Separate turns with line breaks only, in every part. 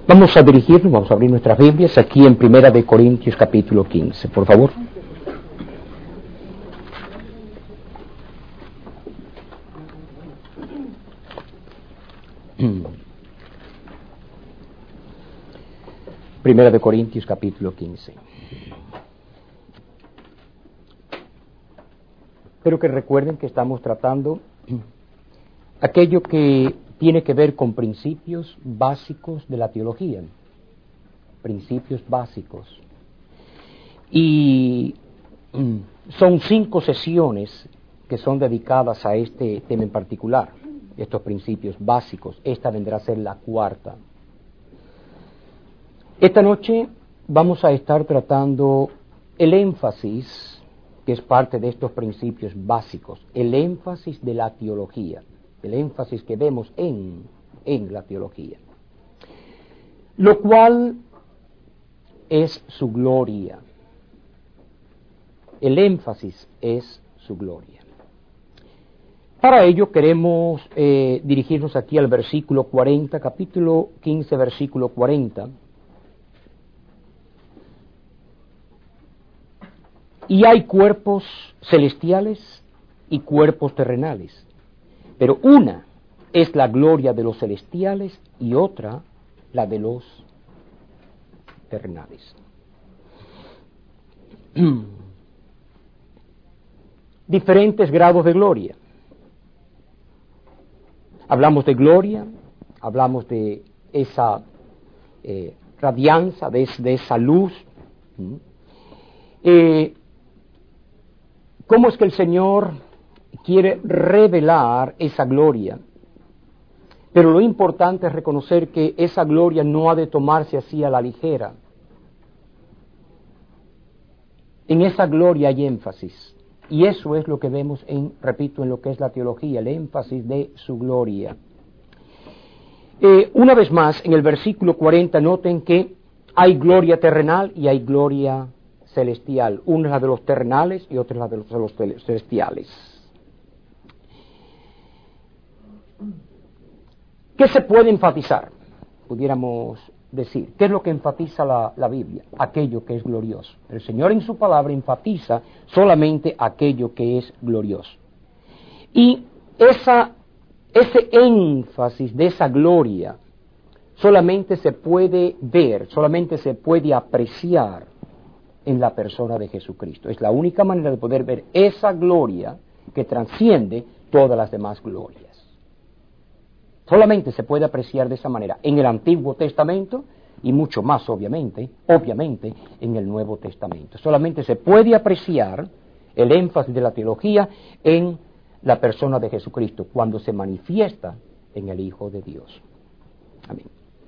Vamos a dirigirnos, vamos a abrir nuestras Biblias aquí en Primera de Corintios capítulo 15, por favor. Primera de Corintios capítulo 15. Espero que recuerden que estamos tratando aquello que tiene que ver con principios básicos de la teología. Principios básicos. Y son 5 sesiones que son dedicadas a este tema en particular, estos principios básicos. Esta vendrá a ser la 4ª. Esta noche vamos a estar tratando el énfasis, que es parte de estos principios básicos, el énfasis de la teología, el énfasis que vemos en la teología, lo cual es su gloria. El énfasis es su gloria. Para ello queremos dirigirnos aquí al versículo 40, capítulo 15, versículo 40. Y hay cuerpos celestiales y cuerpos terrenales, pero una es la gloria de los celestiales y otra la de los terrenales. Diferentes grados de gloria. Hablamos de gloria, hablamos de esa radianza, de esa luz. ¿Cómo es que el Señor quiere revelar esa gloria? Pero lo importante es reconocer que esa gloria no ha de tomarse así a la ligera. En esa gloria hay énfasis. Y eso es lo que vemos en lo que es la teología, el énfasis de su gloria. Una vez más, en el versículo 40, noten que hay gloria terrenal y hay gloria celestial. Una es la de los terrenales y otra es la de los celestiales. ¿Qué se puede enfatizar? Pudiéramos decir, ¿qué es lo que enfatiza la Biblia? Aquello que es glorioso. El Señor en su palabra enfatiza solamente aquello que es glorioso. Y ese énfasis de esa gloria solamente se puede ver, solamente se puede apreciar en la persona de Jesucristo. Es la única manera de poder ver esa gloria que trasciende todas las demás glorias. Solamente se puede apreciar de esa manera en el Antiguo Testamento y mucho más obviamente en el Nuevo Testamento. Solamente se puede apreciar el énfasis de la teología en la persona de Jesucristo cuando se manifiesta en el Hijo de Dios. Amén.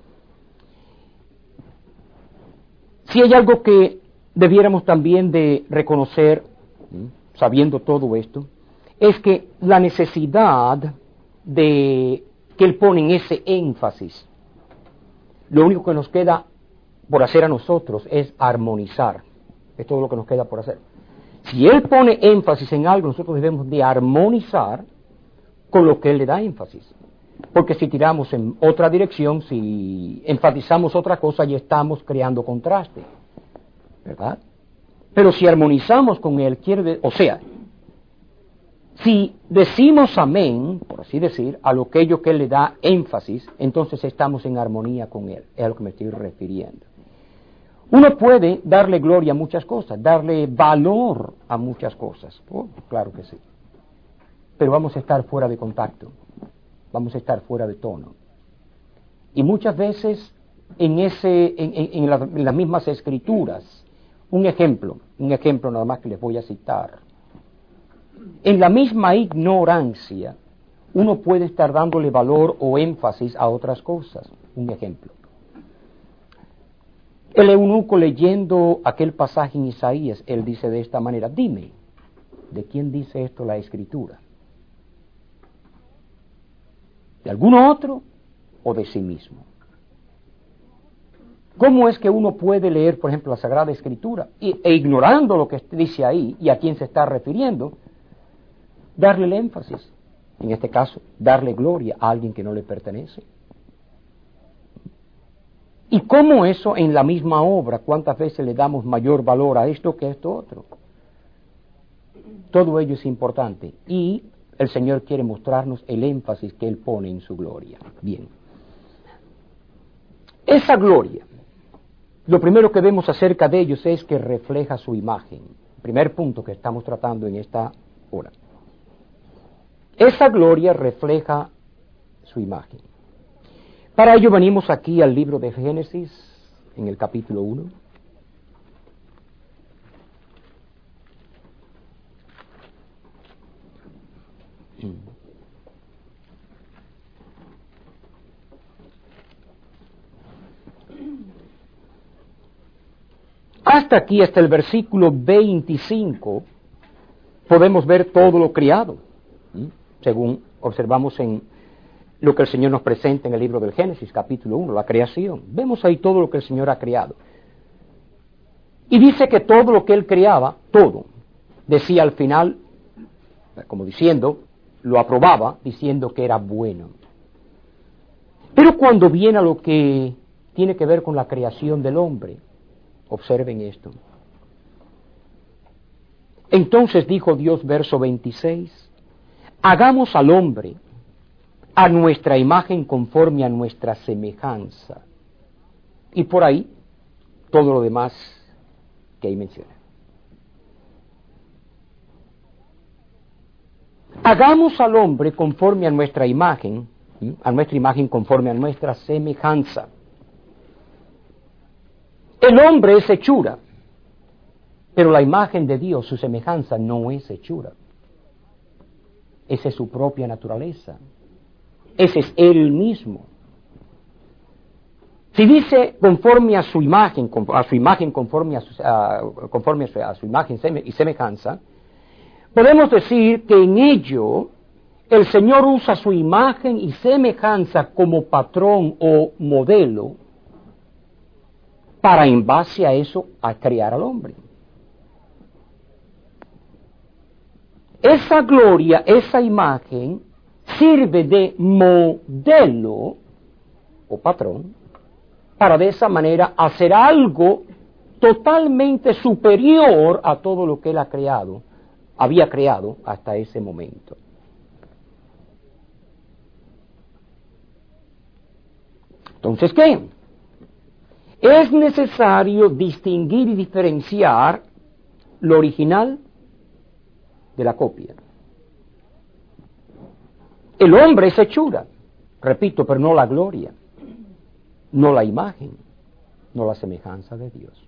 Si hay algo que debiéramos también de reconocer, sabiendo todo esto, es que la necesidad de que Él pone en ese énfasis, lo único que nos queda por hacer a nosotros es armonizar. Es todo lo que nos queda por hacer. Si Él pone énfasis en algo, nosotros debemos de armonizar con lo que Él le da énfasis. Porque si tiramos en otra dirección, si enfatizamos otra cosa, ya estamos creando contraste, ¿verdad? Pero si armonizamos con Él, si decimos amén, por así decir, a lo que Él le da énfasis, entonces estamos en armonía con Él. Es a lo que me estoy refiriendo. Uno puede darle gloria a muchas cosas, darle valor a muchas cosas. Oh, claro que sí. Pero vamos a estar fuera de contacto. Vamos a estar fuera de tono. Y muchas veces en las mismas escrituras, un ejemplo nada más que les voy a citar. En la misma ignorancia, uno puede estar dándole valor o énfasis a otras cosas. Un ejemplo. El eunuco leyendo aquel pasaje en Isaías, él dice de esta manera, dime, ¿de quién dice esto la Escritura? ¿De algún otro o de sí mismo? ¿Cómo es que uno puede leer, por ejemplo, la Sagrada Escritura e ignorando lo que dice ahí y a quién se está refiriendo, darle el énfasis? En este caso, darle gloria a alguien que no le pertenece. Y cómo eso en la misma obra, cuántas veces le damos mayor valor a esto que a esto otro. Todo ello es importante y el Señor quiere mostrarnos el énfasis que Él pone en su gloria. Bien. Esa gloria, lo primero que vemos acerca de ellos es que refleja su imagen. Primer punto que estamos tratando en esta hora. Esa gloria refleja su imagen. Para ello venimos aquí al libro de Génesis, en el capítulo 1. Hasta aquí, hasta el versículo 25, podemos ver todo lo criado, según observamos en lo que el Señor nos presenta en el libro del Génesis, capítulo 1, la creación. Vemos ahí todo lo que el Señor ha creado. Y dice que todo lo que Él creaba, todo, decía al final, como diciendo, lo aprobaba, diciendo que era bueno. Pero cuando viene a lo que tiene que ver con la creación del hombre, observen esto. Entonces dijo Dios, verso 26, hagamos al hombre a nuestra imagen conforme a nuestra semejanza. Y por ahí, todo lo demás que ahí menciona. Hagamos al hombre conforme a nuestra imagen conforme a nuestra semejanza. El hombre es hechura, pero la imagen de Dios, su semejanza, no es hechura. Esa es su propia naturaleza. Ese es Él mismo. Si dice conforme a su imagen conforme a su imagen y semejanza, podemos decir que en ello el Señor usa su imagen y semejanza como patrón o modelo para en base a eso a crear al hombre. Esa gloria, esa imagen sirve de modelo o patrón para de esa manera hacer algo totalmente superior a todo lo que Él había creado hasta ese momento. Entonces, ¿qué? Es necesario distinguir y diferenciar lo original de la copia. El hombre es hechura, repito, pero no la gloria, no la imagen, no la semejanza de Dios.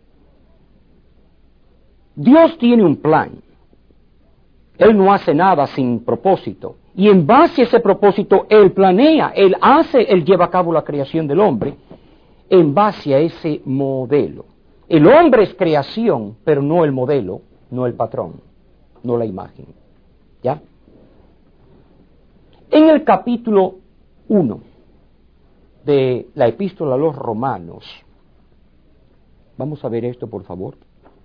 Dios tiene un plan. Él no hace nada sin propósito. Y en base a ese propósito, Él planea, Él lleva a cabo la creación del hombre en base a ese modelo. El hombre es creación, pero no el modelo, no el patrón, no la imagen. ¿Ya? En el capítulo 1 de la epístola a los Romanos, vamos a ver esto, por favor.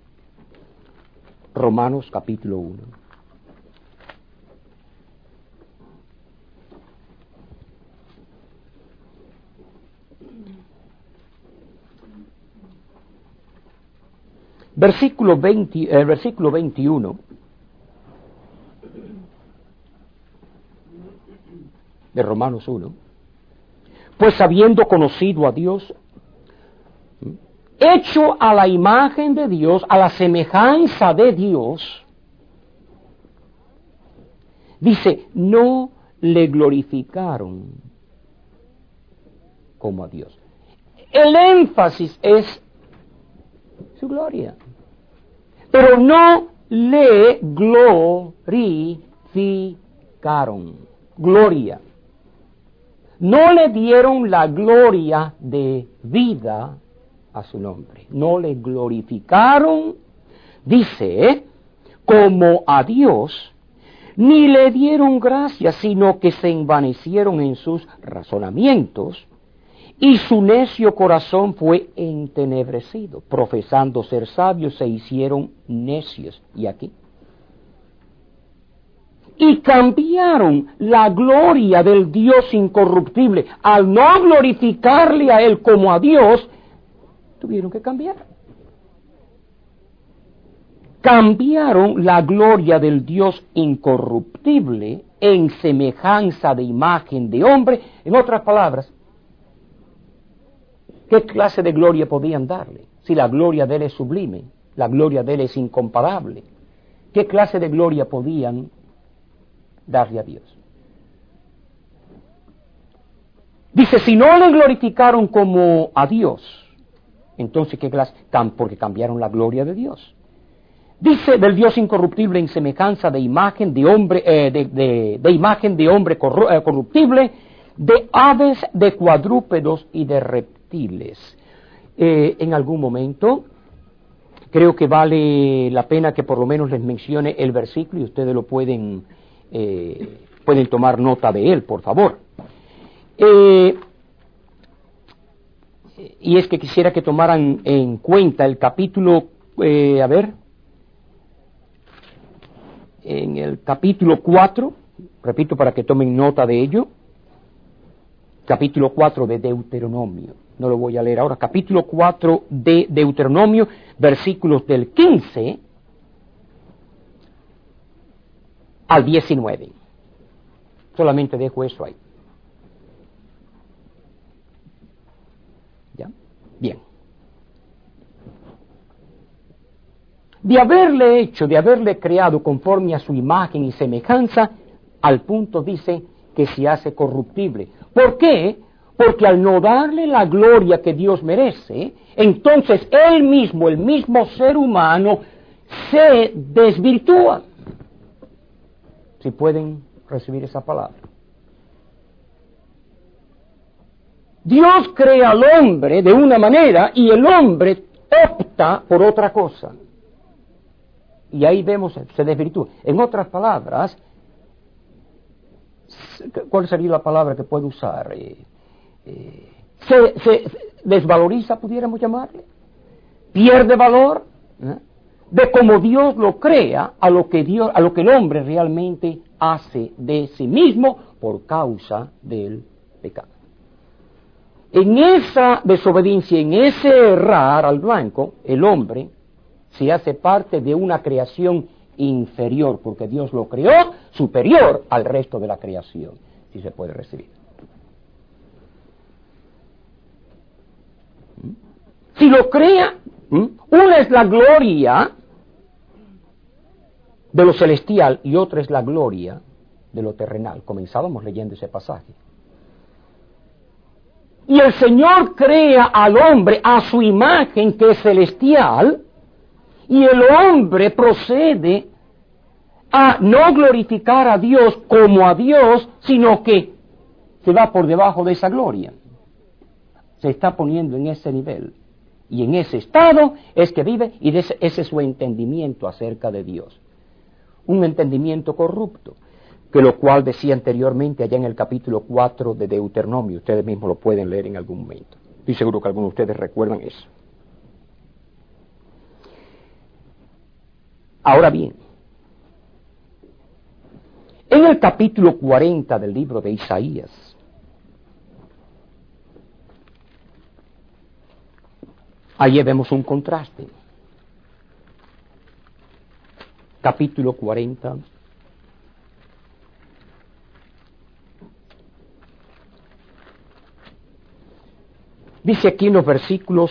Romanos capítulo 1. Versículo 21 de Romanos 1. Pues habiendo conocido a Dios, hecho a la imagen de Dios, a la semejanza de Dios, dice, no le glorificaron como a Dios. El énfasis es su gloria. Pero no le glorificaron. Gloria. No le dieron la gloria de vida a su nombre. No le glorificaron, dice, como a Dios, ni le dieron gracias, sino que se envanecieron en sus razonamientos, y su necio corazón fue entenebrecido. Profesando ser sabios, se hicieron necios. Y aquí. Y cambiaron la gloria del Dios incorruptible. Al no glorificarle a Él como a Dios, tuvieron que cambiar. Cambiaron la gloria del Dios incorruptible en semejanza de imagen de hombre. En otras palabras, ¿qué clase de gloria podían darle? Si la gloria de Él es sublime, la gloria de Él es incomparable, ¿qué clase de gloria podían darle a Dios? Dice, si no le glorificaron como a Dios, entonces ¿qué clase? Porque cambiaron la gloria de Dios. Dice, del Dios incorruptible en semejanza de imagen de hombre, de imagen de hombre corruptible, de aves, de cuadrúpedos y de reptiles. En algún momento creo que vale la pena que por lo menos les mencione el versículo y ustedes lo pueden tomar nota de él, por favor. Y es que quisiera que tomaran en cuenta el capítulo, en el capítulo 4, repito para que tomen nota de ello, capítulo 4 de Deuteronomio, no lo voy a leer ahora, capítulo 4 de Deuteronomio, versículos del 15 al 19. Solamente dejo eso ahí. ¿Ya? Bien. De haberle creado conforme a su imagen y semejanza, al punto dice que se hace corruptible. ¿Por qué? Porque al no darle la gloria que Dios merece, entonces el mismo ser humano, se desvirtúa. Si pueden recibir esa palabra. Dios crea al hombre de una manera y el hombre opta por otra cosa. Y ahí vemos, se desvirtúa. En otras palabras, ¿cuál sería la palabra que puedo usar? Se desvaloriza, pudiéramos llamarle. Pierde valor, de cómo Dios lo crea a lo que el hombre realmente hace de sí mismo por causa del pecado. En esa desobediencia, en ese errar al blanco, el hombre se hace parte de una creación inferior, porque Dios lo creó superior al resto de la creación, si se puede recibir. Si lo crea, una es la gloria de lo celestial y otra es la gloria de lo terrenal. Comenzábamos leyendo ese pasaje. Y el Señor crea al hombre a su imagen, que es celestial, y el hombre procede a no glorificar a Dios como a Dios, sino que se va por debajo de esa gloria. Se está poniendo en ese nivel. Y en ese estado es que vive, y ese es su entendimiento acerca de Dios. Un entendimiento corrupto, que lo cual decía anteriormente allá en el capítulo 4 de Deuteronomio. Ustedes mismos lo pueden leer en algún momento. Estoy seguro que algunos de ustedes recuerdan eso. Ahora bien, en el capítulo 40 del libro de Isaías, allí vemos un contraste. Capítulo 40. Dice aquí en los versículos,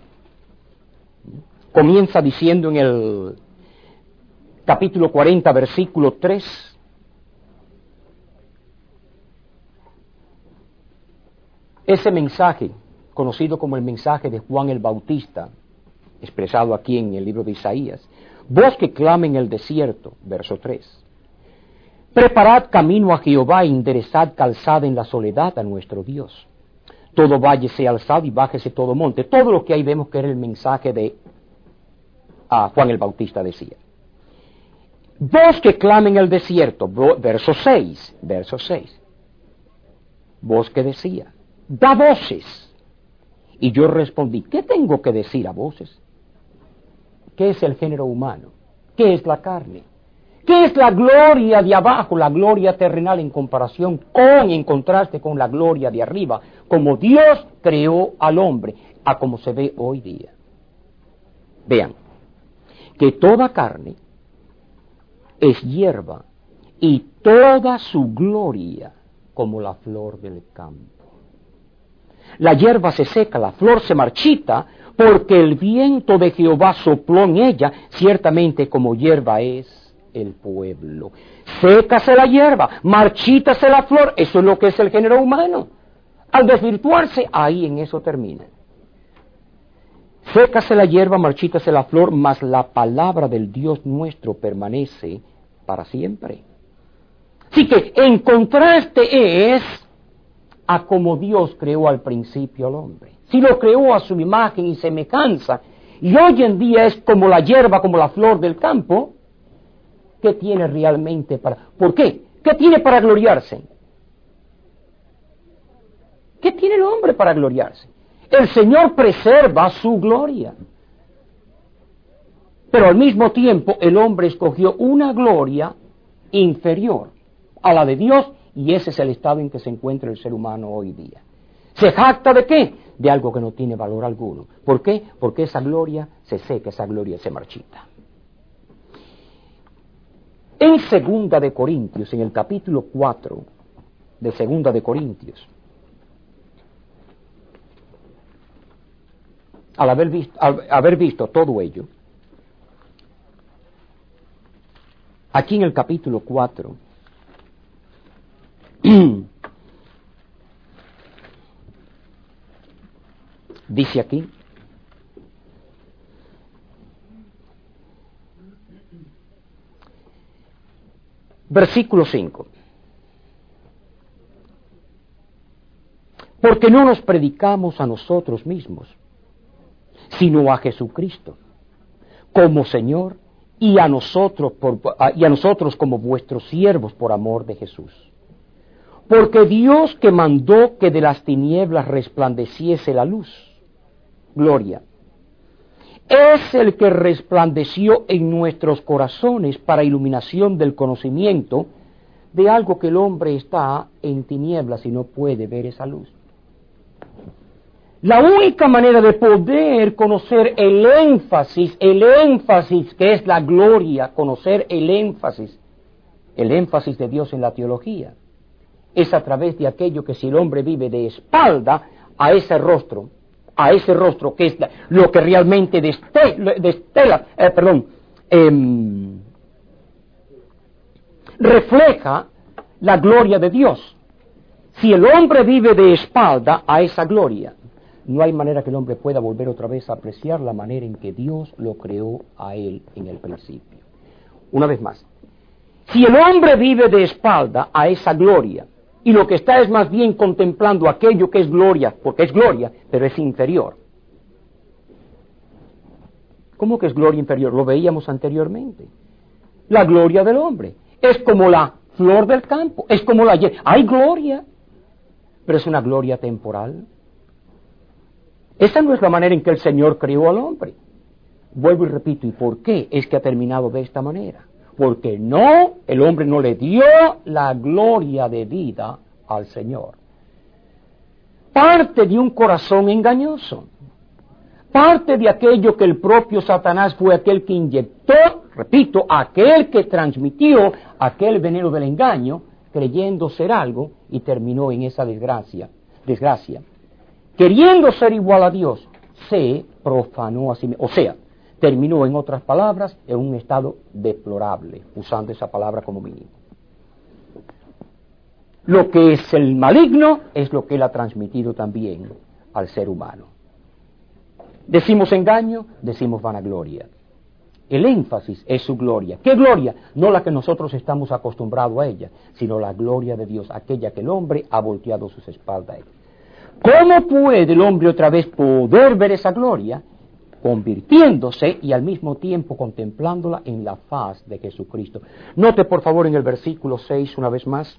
comienza diciendo en el capítulo 40, versículo 3, ese mensaje, conocido como el mensaje de Juan el Bautista, expresado aquí en el libro de Isaías. Voz que clama en el desierto, verso 3. Preparad camino a Jehová, enderezad calzada en la soledad a nuestro Dios. Todo valle sea alzado y bájese todo monte. Todo lo que ahí vemos que era el mensaje de Juan el Bautista decía. Voz que clama en el desierto, verso 6. Voz que decía, da voces. Y yo respondí, ¿qué tengo que decir a voces? ¿Qué es el género humano? ¿Qué es la carne? ¿Qué es la gloria de abajo, la gloria terrenal en comparación con, en contraste con la gloria de arriba? Como Dios creó al hombre, a como se ve hoy día. Vean, que toda carne es hierba y toda su gloria como la flor del campo. La hierba se seca, la flor se marchita, porque el viento de Jehová sopló en ella, ciertamente como hierba es el pueblo. Sécase la hierba, marchítase la flor, eso es lo que es el género humano. Al desvirtuarse, ahí en eso termina. Sécase la hierba, marchítase la flor, mas la palabra del Dios nuestro permanece para siempre. Así que en contraste es a como Dios creó al principio al hombre. Si lo creó a su imagen y semejanza, y hoy en día es como la hierba, como la flor del campo, ¿qué tiene realmente para...? ¿Por qué? ¿Qué tiene para gloriarse? ¿Qué tiene el hombre para gloriarse? El Señor preserva su gloria. Pero al mismo tiempo el hombre escogió una gloria inferior a la de Dios, y ese es el estado en que se encuentra el ser humano hoy día. ¿Se jacta de qué? De algo que no tiene valor alguno. ¿Por qué? Porque esa gloria se seca, esa gloria se marchita. En 2 de Corintios, en el capítulo 4 de 2 de Corintios, al haber visto todo ello, aquí en el capítulo 4, dice aquí, versículo 5, porque no nos predicamos a nosotros mismos, sino a Jesucristo como Señor, y a nosotros como vuestros siervos por amor de Jesús. Porque Dios, que mandó que de las tinieblas resplandeciese la luz, gloria, es el que resplandeció en nuestros corazones para iluminación del conocimiento de algo que el hombre está en tinieblas y no puede ver esa luz. La única manera de poder conocer el énfasis que es la gloria, conocer el énfasis de Dios en la teología, es a través de aquello que si el hombre vive de espalda a ese rostro que es lo que realmente refleja la gloria de Dios. Si el hombre vive de espalda a esa gloria, no hay manera que el hombre pueda volver otra vez a apreciar la manera en que Dios lo creó a él en el principio. Una vez más, si el hombre vive de espalda a esa gloria, y lo que está es más bien contemplando aquello que es gloria, porque es gloria, pero es inferior. ¿Cómo que es gloria inferior? Lo veíamos anteriormente. La gloria del hombre es como la flor del campo, es como la hierba. Hay gloria, pero es una gloria temporal. Esa no es la manera en que el Señor creó al hombre. Vuelvo y repito, ¿y por qué es que ha terminado de esta manera? Porque no, el hombre no le dio la gloria de vida al Señor. Parte de un corazón engañoso, parte de aquello que el propio Satanás fue aquel que inyectó, repito, aquel que transmitió aquel veneno del engaño, creyendo ser algo, y terminó en esa desgracia. Queriendo ser igual a Dios, se profanó a sí mismo, o sea, terminó, en otras palabras, en un estado deplorable, usando esa palabra como mínimo. Lo que es el maligno es lo que él ha transmitido también al ser humano. Decimos engaño, decimos vanagloria. El énfasis es su gloria. ¿Qué gloria? No la que nosotros estamos acostumbrados a ella, sino la gloria de Dios, aquella que el hombre ha volteado sus espaldas a él. ¿Cómo puede el hombre otra vez poder ver esa gloria? Convirtiéndose y al mismo tiempo contemplándola en la faz de Jesucristo. Note por favor en el versículo 6 una vez más.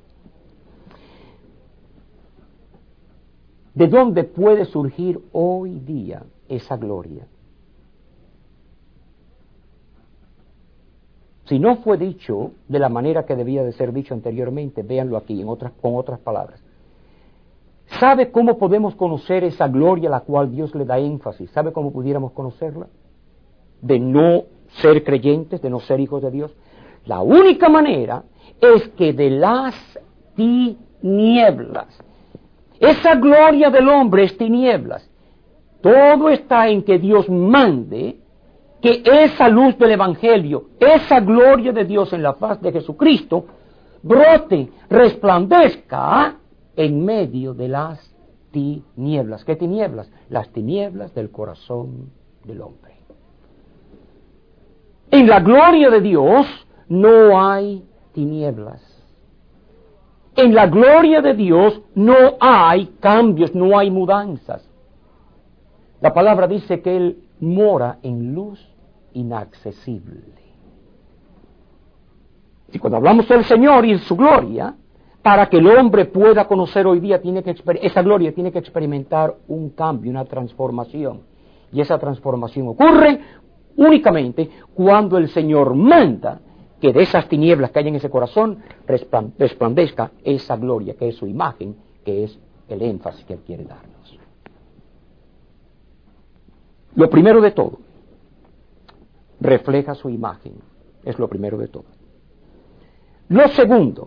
¿De dónde puede surgir hoy día esa gloria? Si no fue dicho de la manera que debía de ser dicho anteriormente, véanlo aquí con otras palabras. ¿Sabe cómo podemos conocer esa gloria a la cual Dios le da énfasis? ¿Sabe cómo pudiéramos conocerla? De no ser creyentes, de no ser hijos de Dios. La única manera es que de las tinieblas, esa gloria del hombre es tinieblas. Todo está en que Dios mande que esa luz del Evangelio, esa gloria de Dios en la faz de Jesucristo, brote, resplandezca en medio de las tinieblas. ¿Qué tinieblas? Las tinieblas del corazón del hombre. En la gloria de Dios no hay tinieblas. En la gloria de Dios no hay cambios, no hay mudanzas. La palabra dice que Él mora en luz inaccesible. Y cuando hablamos del Señor y de su gloria, para que el hombre pueda conocer hoy día, esa gloria tiene que experimentar un cambio, una transformación. Y esa transformación ocurre únicamente cuando el Señor manda que de esas tinieblas que hay en ese corazón resplandezca esa gloria, que es su imagen, que es el énfasis que Él quiere darnos. Lo primero de todo, refleja su imagen, es lo primero de todo. Lo segundo,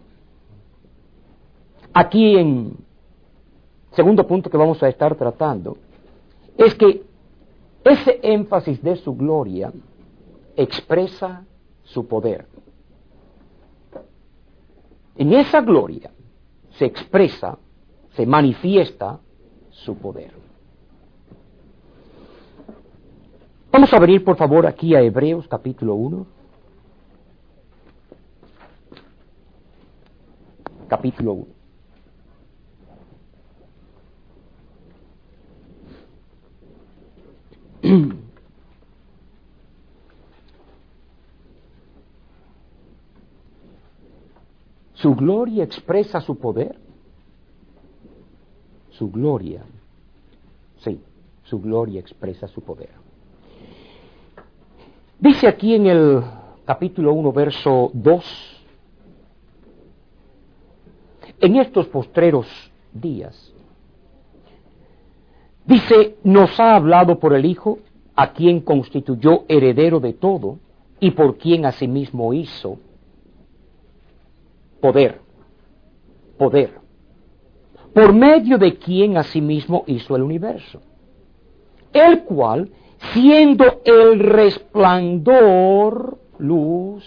aquí en segundo punto que vamos a estar tratando, es que ese énfasis de su gloria expresa su poder. En esa gloria se expresa, se manifiesta su poder. Vamos a venir por favor aquí a Hebreos capítulo 1. Capítulo 1. Su gloria expresa su poder. Su gloria, sí, su gloria expresa su poder. Dice aquí en el capítulo 1, verso 2, en estos postreros días, dice, nos ha hablado por el Hijo, a quien constituyó heredero de todo, y por quien asimismo hizo poder, por medio de quien asimismo hizo el universo, el cual, siendo el resplandor, luz,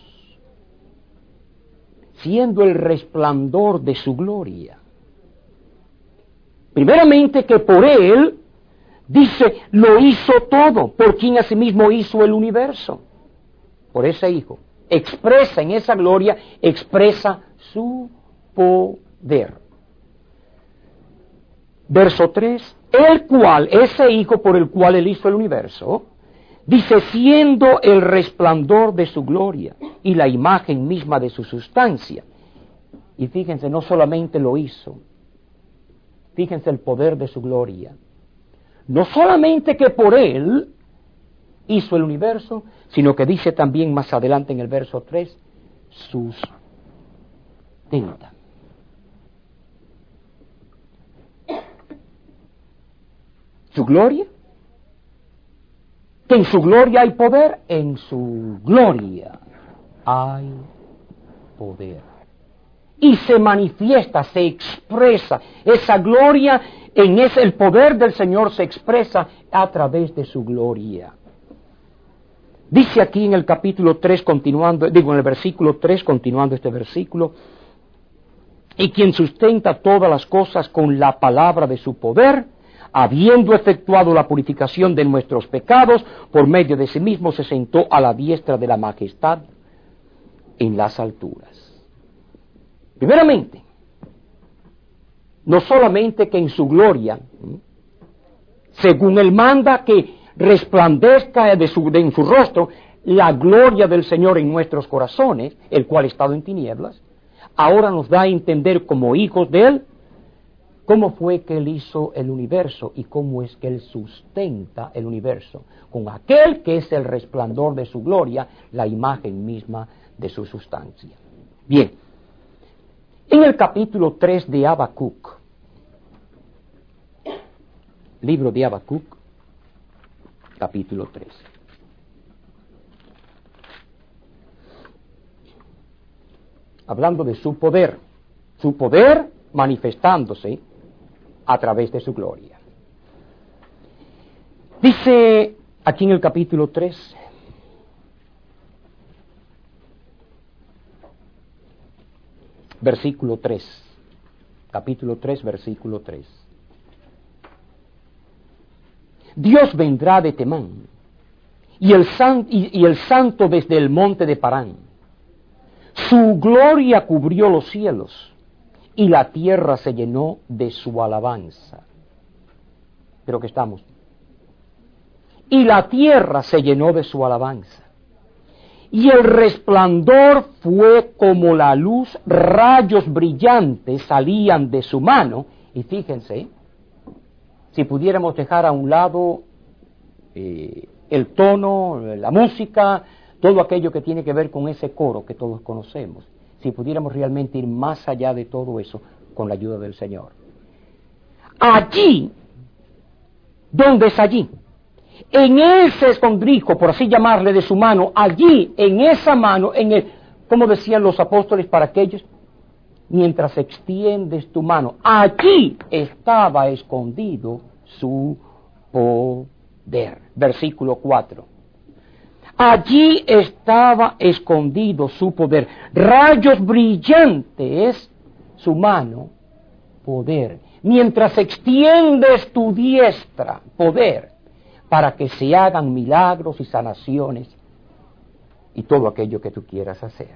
siendo el resplandor de su gloria. Primeramente que por Él, dice, lo hizo todo, por quien asimismo hizo el universo, por ese Hijo. Expresa en esa gloria, expresa su poder. Verso 3, el cual, ese Hijo por el cual Él hizo el universo, dice, siendo el resplandor de su gloria y la imagen misma de su sustancia. Y fíjense, no solamente lo hizo, fíjense el poder de su gloria. No solamente que por Él hizo el universo, sino que dice también más adelante en el verso 3, sustenta. Su gloria, que en su gloria hay poder, en su gloria hay poder. Y se manifiesta, se expresa, esa gloria, el poder del Señor se expresa a través de su gloria. Dice aquí en el capítulo 3, en el versículo 3, continuando este versículo, y quien sustenta todas las cosas con la palabra de su poder, habiendo efectuado la purificación de nuestros pecados, por medio de sí mismo se sentó a la diestra de la majestad en las alturas. Primeramente, no solamente que en su gloria, según Él manda que resplandezca en su rostro la gloria del Señor en nuestros corazones, el cual ha estado en tinieblas, ahora nos da a entender como hijos de Él, cómo fue que Él hizo el universo y cómo es que Él sustenta el universo, con aquel que es el resplandor de su gloria, la imagen misma de su sustancia. Bien, en el capítulo 3 de Habacuc, libro de Habacuc, capítulo 3. Hablando de su poder manifestándose a través de su gloria. Dice aquí en el capítulo 3, versículo 3, capítulo 3, versículo 3. Dios vendrá de Temán, y el santo desde el monte de Parán. Su gloria cubrió los cielos, y la tierra se llenó de su alabanza. Creo que estamos. Y la tierra se llenó de su alabanza. Y el resplandor fue como la luz, rayos brillantes salían de su mano. Y fíjense, si pudiéramos dejar a un lado el tono, la música, todo aquello que tiene que ver con ese coro que todos conocemos, si pudiéramos realmente ir más allá de todo eso con la ayuda del Señor. Allí, ¿dónde es allí? En ese escondrijo, por así llamarle, de su mano, allí, en esa mano, como decían los apóstoles para aquellos, mientras extiendes tu mano, allí estaba escondido su poder. Versículo 4. Allí estaba escondido su poder. Rayos brillantes, su mano, poder. Mientras extiendes tu diestra, poder, para que se hagan milagros y sanaciones y todo aquello que tú quieras hacer.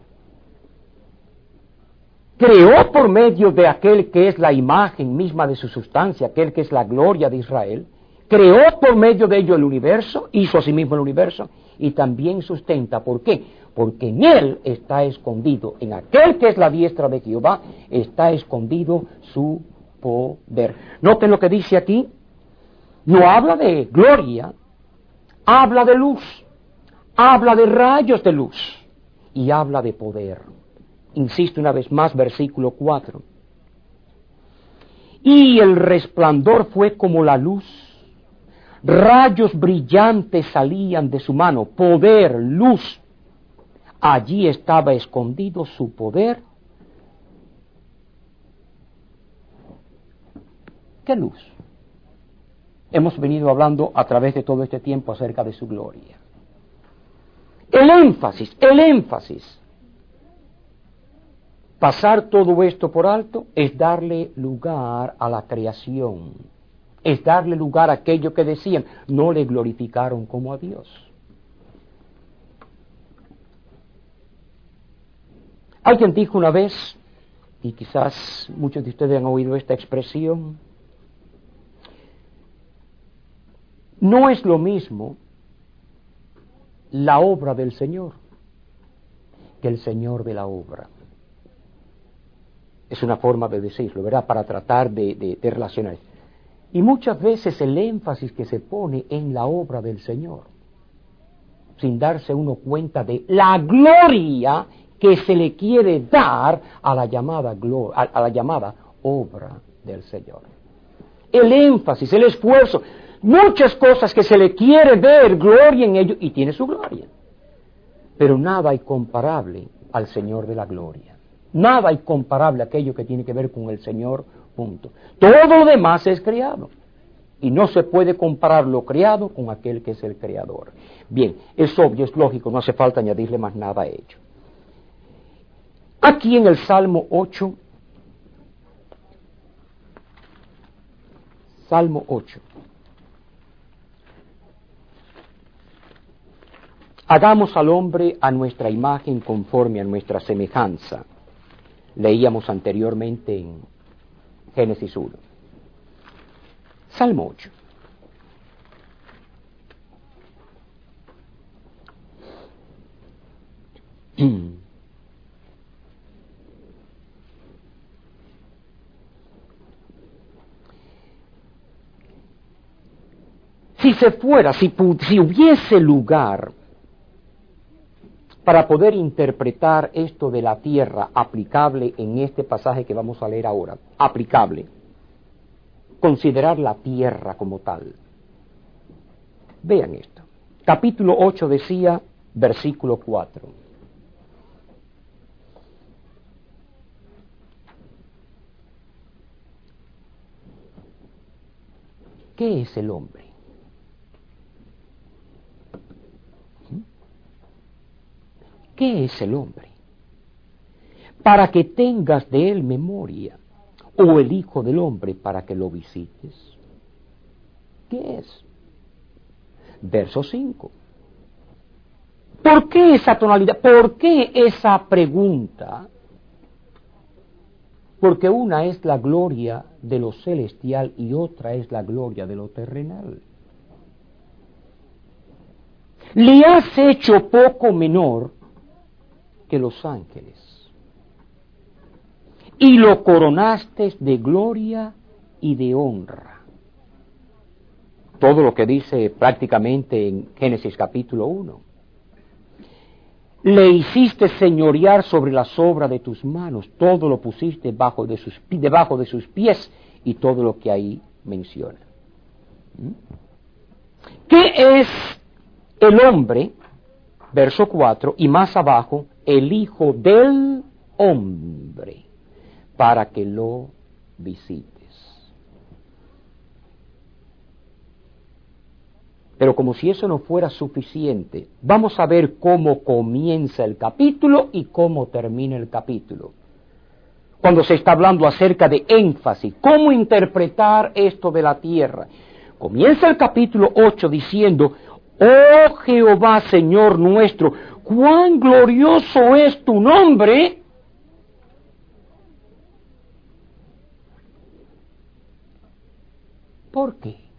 Creó por medio de aquel que es la imagen misma de su sustancia, aquel que es la gloria de Israel, creó por medio de ello el universo, hizo asimismo el universo, y también sustenta. ¿Por qué? Porque en él está escondido, en aquel que es la diestra de Jehová, está escondido su poder. Noten lo que dice aquí, no habla de gloria, habla de luz, habla de rayos de luz, y habla de poder. Insisto una vez más, versículo 4. Y el resplandor fue como la luz, rayos brillantes salían de su mano, poder, luz. Allí estaba escondido su poder. ¿Qué luz? Hemos venido hablando a través de todo este tiempo acerca de su gloria. El énfasis. Pasar todo esto por alto es darle lugar a la creación. Es darle lugar a aquello que decían, no le glorificaron como a Dios. Alguien dijo una vez, y quizás muchos de ustedes han oído esta expresión, no es lo mismo la obra del Señor que el Señor de la obra. Es una forma de decirlo, ¿verdad? Para tratar de relacionar. Y muchas veces el énfasis que se pone en la obra del Señor, sin darse uno cuenta de la gloria que se le quiere dar a la llamada obra del Señor. El énfasis, el esfuerzo, muchas cosas que se le quiere ver gloria en ello, y tiene su gloria. Pero nada hay comparable al Señor de la gloria. Nada hay comparable a aquello que tiene que ver con el Señor, punto. Todo lo demás es creado. Y no se puede comparar lo creado con aquel que es el creador. Bien, es obvio, es lógico, no hace falta añadirle más nada a ello. Aquí en el Salmo 8, Salmo 8. Hagamos al hombre a nuestra imagen conforme a nuestra semejanza. Leíamos anteriormente en Génesis 1. Salmo 8. si hubiese lugar para poder interpretar esto de la tierra aplicable en este pasaje que vamos a leer ahora, aplicable, considerar la tierra como tal. Vean esto. Capítulo 8 decía, versículo 4. ¿Qué es el hombre? ¿Qué es el hombre? Para que tengas de él memoria, o el Hijo del Hombre para que lo visites. ¿Qué es? Verso 5. ¿Por qué esa tonalidad? ¿Por qué esa pregunta? Porque una es la gloria de lo celestial y otra es la gloria de lo terrenal. Le has hecho poco menor que los ángeles y lo coronaste de gloria y de honra. Todo lo que dice prácticamente en Génesis capítulo 1. Le hiciste señorear sobre las obras de tus manos, todo lo pusiste debajo de sus pies y todo lo que ahí menciona. ¿Qué es el hombre? Verso 4, y más abajo, el Hijo del Hombre, para que lo visites. Pero como si eso no fuera suficiente, vamos a ver cómo comienza el capítulo y cómo termina el capítulo. Cuando se está hablando acerca de énfasis, cómo interpretar esto de la tierra. Comienza el capítulo 8 diciendo, oh Jehová, Señor nuestro, cuán glorioso es tu nombre. ¿Por qué?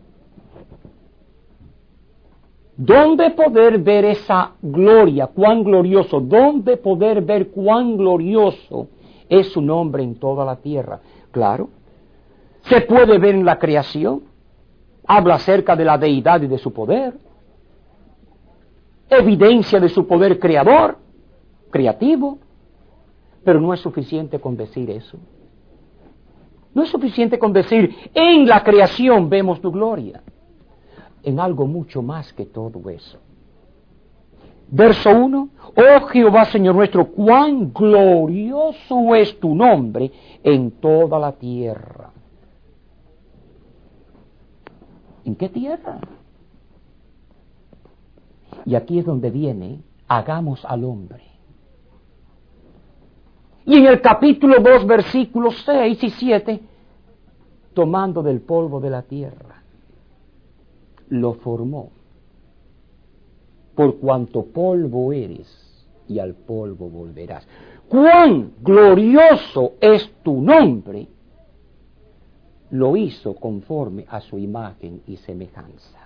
¿Dónde poder ver esa gloria? ¿Cuán glorioso? ¿Dónde poder ver cuán glorioso es su nombre en toda la tierra? Claro, se puede ver en la creación. Habla acerca de la deidad y de su poder. Evidencia de su poder creador, creativo. Pero no es suficiente con decir eso. No es suficiente con decir, en la creación vemos tu gloria. En algo mucho más que todo eso. Verso 1, oh Jehová Señor nuestro, cuán glorioso es tu nombre en toda la tierra. ¿En qué tierra? Y aquí es donde viene, hagamos al hombre. Y en el capítulo 2, versículos 6 y 7, tomando del polvo de la tierra, lo formó, por cuanto polvo eres, y al polvo volverás. ¡Cuán glorioso es tu nombre! Lo hizo conforme a su imagen y semejanza.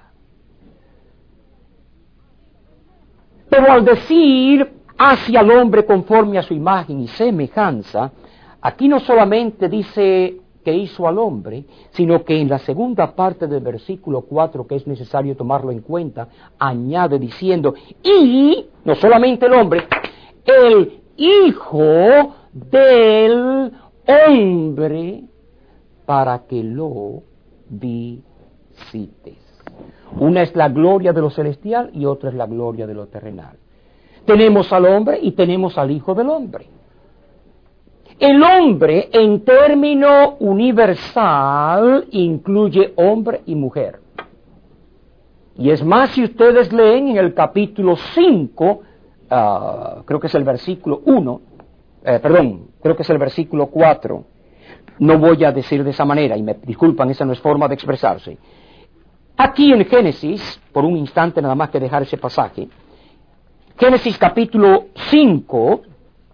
Pero al decir hacia el hombre conforme a su imagen y semejanza, aquí no solamente dice que hizo al hombre, sino que en la segunda parte del versículo 4, que es necesario tomarlo en cuenta, añade diciendo, y no solamente el hombre, el Hijo del Hombre, para que lo visites. Una es la gloria de lo celestial y otra es la gloria de lo terrenal. Tenemos al hombre y tenemos al Hijo del Hombre. El hombre, en término universal, incluye hombre y mujer. Y es más, si ustedes leen en el capítulo 5, creo que es el versículo 1, creo que es el versículo 4, no voy a decir de esa manera, y me disculpan, esa no es forma de expresarse. Aquí en Génesis, por un instante nada más que dejar ese pasaje, Génesis capítulo 5,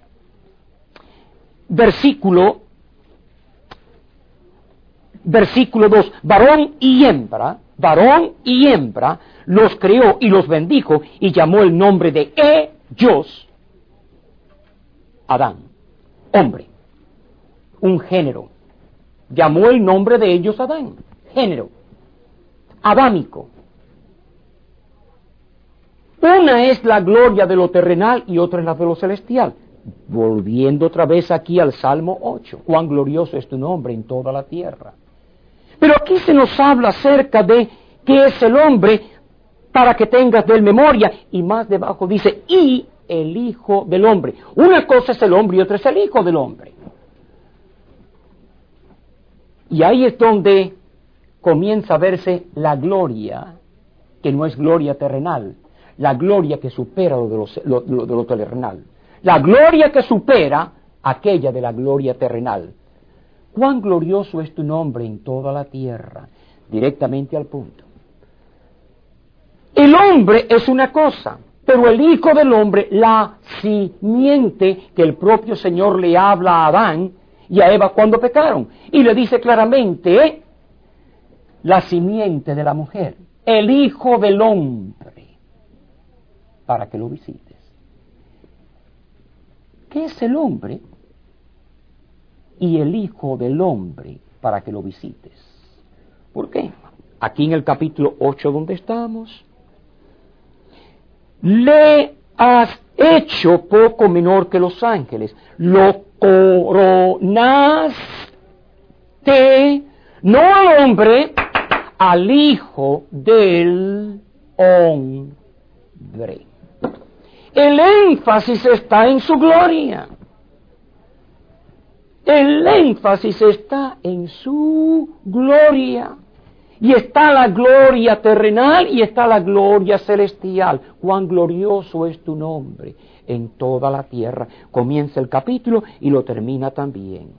versículo 2, varón y hembra, los creó y los bendijo y llamó el nombre de ellos Adán, hombre, un género. Llamó el nombre de ellos Adán, género, adámico, Una es la gloria de lo terrenal y otra es la de lo celestial. Volviendo otra vez aquí al Salmo 8, cuán glorioso es tu nombre en toda la tierra. Pero aquí se nos habla acerca de qué es el hombre, para que tengas de él memoria, y más debajo dice, y el Hijo del Hombre. Una cosa es el hombre y otra es el Hijo del Hombre. Y ahí es donde comienza a verse la gloria, que no es gloria terrenal, la gloria que supera lo de lo terrenal, la gloria que supera aquella de la gloria terrenal. Cuán glorioso es tu nombre en toda la tierra, directamente al punto. El hombre es una cosa, pero el Hijo del Hombre, la simiente que el propio Señor le habla a Adán y a Eva cuando pecaron, y le dice claramente, la simiente de la mujer, el Hijo del Hombre, para que lo visites. ¿Qué es el hombre? Y el Hijo del Hombre, para que lo visites. ¿Por qué? Aquí en el capítulo 8 donde estamos, le has hecho poco menor que los ángeles, lo coronaste, no al hombre, al Hijo del Hombre. El énfasis está en su gloria. El énfasis está en su gloria. Y está la gloria terrenal y está la gloria celestial. Cuán glorioso es tu nombre en toda la tierra. Comienza el capítulo y lo termina también.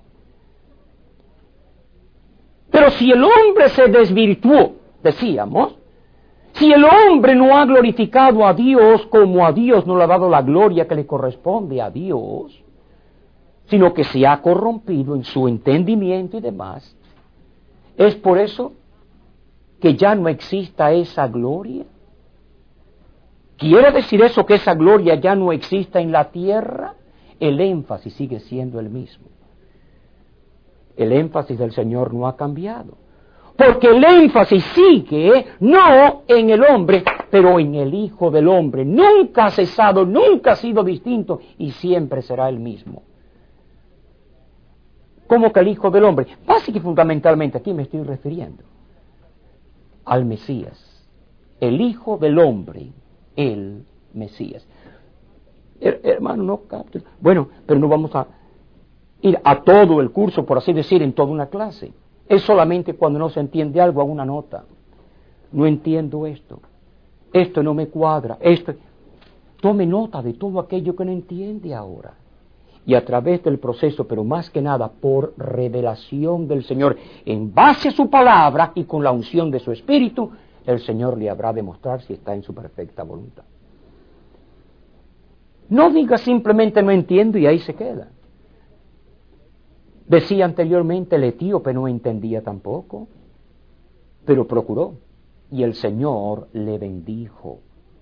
Pero si el hombre se desvirtuó, decíamos, si el hombre no ha glorificado a Dios como a Dios no le ha dado la gloria que le corresponde a Dios, sino que se ha corrompido en su entendimiento y demás, es por eso que ya no exista esa gloria. ¿Quiere decir eso que esa gloria ya no exista en la tierra? El énfasis sigue siendo el mismo. El énfasis del Señor no ha cambiado. Porque el énfasis sigue no en el hombre, pero en el Hijo del Hombre. Nunca ha cesado, nunca ha sido distinto y siempre será el mismo. ¿Cómo que el Hijo del Hombre? Básicamente y fundamentalmente aquí me estoy refiriendo al Mesías, el Hijo del Hombre, el Mesías. Hermano, no capte. Bueno, pero no vamos a ir a todo el curso, por así decir, en toda una clase. Es solamente cuando no se entiende algo a una nota. No entiendo esto. Esto no me cuadra. Esto. Tome nota de todo aquello que no entiende ahora. Y a través del proceso, pero más que nada por revelación del Señor, en base a su palabra y con la unción de su Espíritu, el Señor le habrá de mostrar si está en su perfecta voluntad. No diga simplemente no entiendo y ahí se queda. Decía anteriormente el etíope no entendía tampoco, pero procuró y el Señor le bendijo.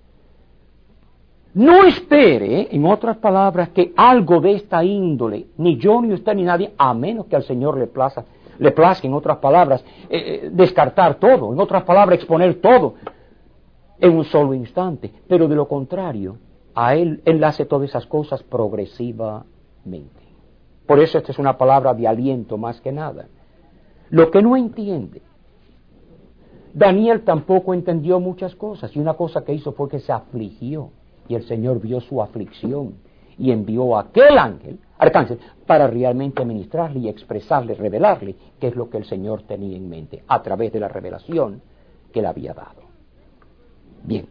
No espere, en otras palabras, que algo de esta índole, ni yo, ni usted, ni nadie, a menos que al Señor le plazca, en otras palabras, descartar todo, en otras palabras, exponer todo en un solo instante. Pero de lo contrario, a Él hace todas esas cosas progresivamente. Por eso esta es una palabra de aliento más que nada. Lo que no entiende. Daniel tampoco entendió muchas cosas, y una cosa que hizo fue que se afligió. Y el Señor vio su aflicción y envió a aquel arcángel, para realmente ministrarle y expresarle, revelarle qué es lo que el Señor tenía en mente, a través de la revelación que le había dado. Bien.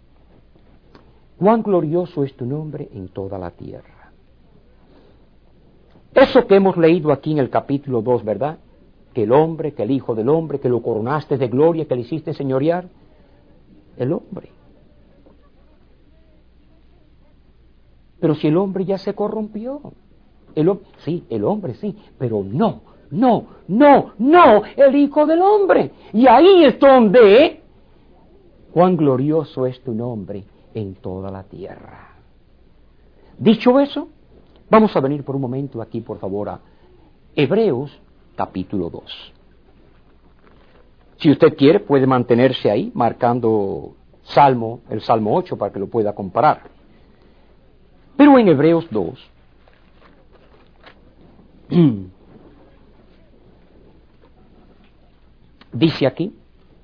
Cuán glorioso es tu nombre en toda la tierra. Eso que hemos leído aquí en el capítulo 2, ¿verdad? Que el hombre, que el Hijo del Hombre, que lo coronaste de gloria, que le hiciste señorear. El hombre. Pero si el hombre ya se corrompió, el hombre sí, pero no, el Hijo del Hombre. Y ahí es donde, cuán glorioso es tu nombre en toda la tierra. Dicho eso, vamos a venir por un momento aquí, por favor, a Hebreos capítulo 2. Si usted quiere, puede mantenerse ahí, marcando el Salmo 8, para que lo pueda comparar. Pero en Hebreos 2, dice aquí,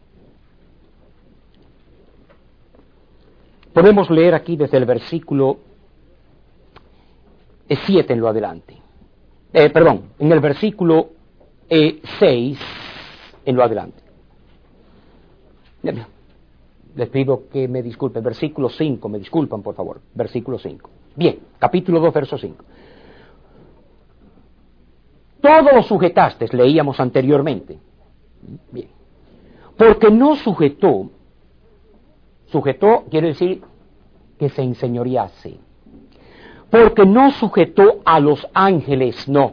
podemos leer aquí desde el versículo 7 en lo adelante. En el versículo 6 en lo adelante. Les pido que me disculpen, versículo 5, me disculpan por favor, versículo 5. Bien, capítulo 2, verso 5. Todo lo sujetaste, leíamos anteriormente. Bien. Porque no sujetó quiere decir que se enseñorease. Porque no sujetó a los ángeles, no,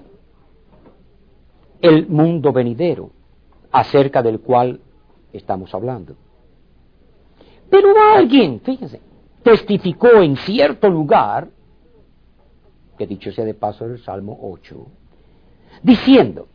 el mundo venidero, acerca del cual estamos hablando. Pero alguien, fíjense, testificó en cierto lugar, que dicho sea de paso el Salmo 8, diciendo,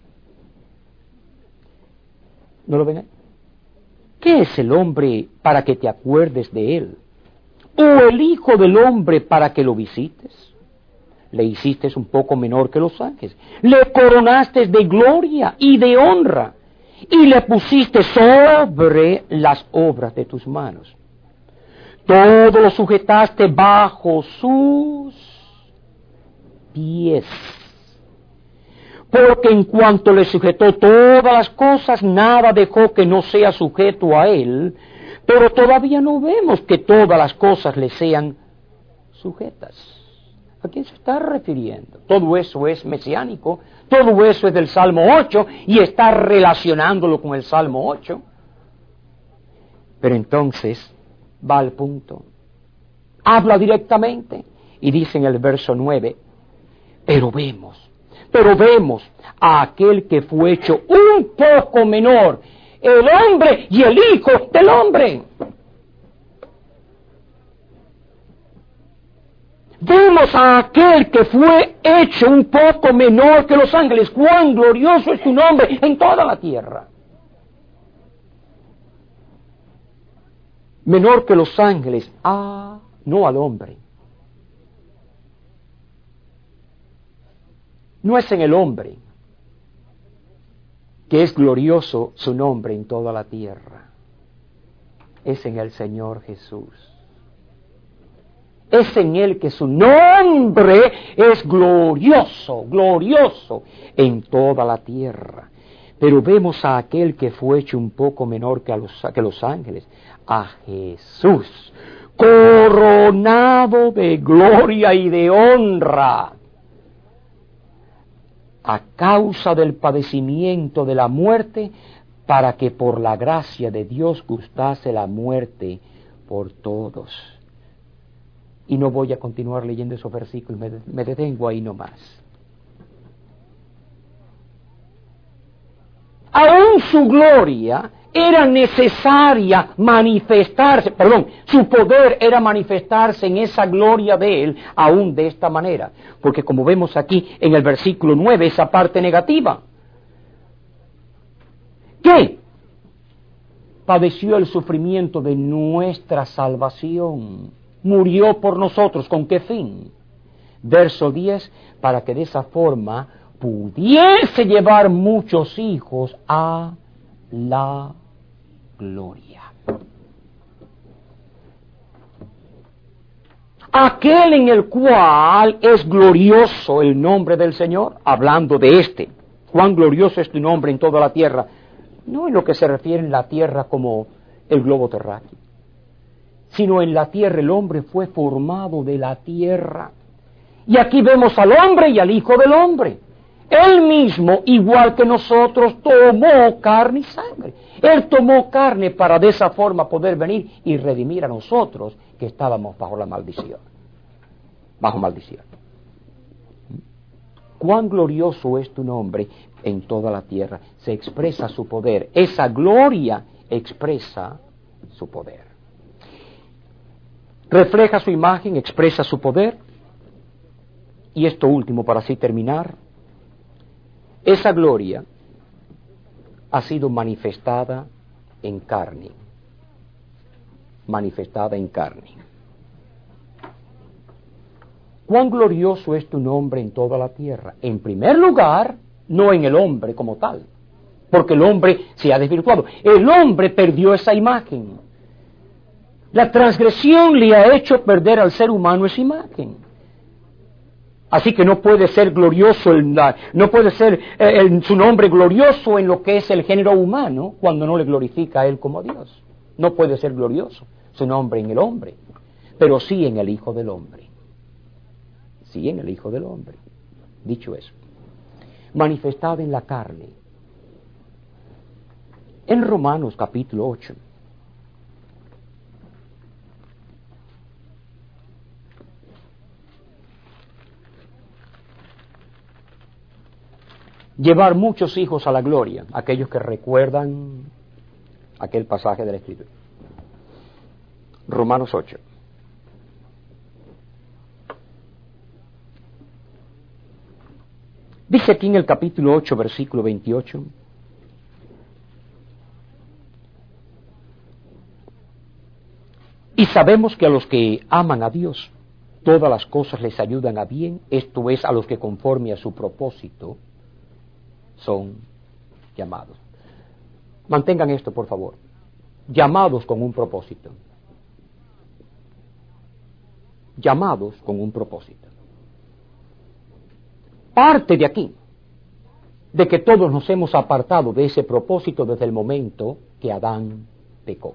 ¿no lo ven ahí? ¿Qué es el hombre para que te acuerdes de él? ¿O el hijo del hombre para que lo visites? Le hiciste un poco menor que los ángeles, le coronaste de gloria y de honra, y le pusiste sobre las obras de tus manos. Todo lo sujetaste bajo sus pies. Porque en cuanto le sujetó todas las cosas, nada dejó que no sea sujeto a él, pero todavía no vemos que todas las cosas le sean sujetas. ¿A quién se está refiriendo? Todo eso es mesiánico, todo eso es del Salmo 8 y está relacionándolo con el Salmo 8. Pero entonces va al punto, habla directamente y dice en el verso 9, pero vemos a aquel que fue hecho un poco menor, el hombre y el hijo del hombre. Vemos a aquel que fue hecho un poco menor que los ángeles. ¡Cuán glorioso es su nombre en toda la tierra! Menor que los ángeles, no al hombre. No es en el hombre que es glorioso su nombre en toda la tierra. Es en el Señor Jesús. Es en Él que su nombre es glorioso en toda la tierra. Pero vemos a aquel que fue hecho un poco menor que los ángeles, a Jesús, coronado de gloria y de honra, a causa del padecimiento de la muerte, para que por la gracia de Dios gustase la muerte por todos. Y no voy a continuar leyendo esos versículos, me detengo ahí nomás. Aún su gloria era necesaria manifestarse, su poder era manifestarse en esa gloria de Él, aún de esta manera. Porque como vemos aquí en el versículo 9, esa parte negativa, ¿qué? Padeció el sufrimiento de nuestra salvación. Murió por nosotros, ¿con qué fin? Verso 10, para que de esa forma pudiese llevar muchos hijos a la gloria. Aquel en el cual es glorioso el nombre del Señor, hablando de este, cuán glorioso es tu nombre en toda la tierra, no en lo que se refiere en la tierra como el globo terráqueo, sino en la tierra el hombre fue formado de la tierra. Y aquí vemos al hombre y al hijo del hombre. Él mismo, igual que nosotros, tomó carne y sangre. Él tomó carne para de esa forma poder venir y redimir a nosotros que estábamos bajo la maldición. Bajo maldición. Cuán glorioso es tu nombre en toda la tierra. Se expresa su poder. Esa gloria expresa su poder. Refleja su imagen, expresa su poder. Y esto último, para así terminar, esa gloria ha sido manifestada en carne. manifestada en carne. Cuán glorioso es tu nombre en toda la tierra. En primer lugar, no en el hombre como tal, porque el hombre se ha desvirtuado. El hombre perdió esa imagen. La transgresión le ha hecho perder al ser humano esa imagen. Así que no puede ser glorioso, no puede ser su nombre glorioso en lo que es el género humano cuando no le glorifica a él como Dios. No puede ser glorioso su nombre en el hombre, pero sí en el Hijo del Hombre. Sí en el Hijo del Hombre. Dicho eso, manifestada en la carne. En Romanos capítulo 8. Llevar muchos hijos a la gloria, aquellos que recuerdan aquel pasaje de la Escritura. Romanos 8. Dice aquí en el capítulo 8, versículo 28, y sabemos que a los que aman a Dios, todas las cosas les ayudan a bien, esto es, a los que conforme a su propósito son llamados. Mantengan esto, por favor. Llamados con un propósito. Llamados con un propósito. Parte de aquí, de que todos nos hemos apartado de ese propósito desde el momento que Adán pecó.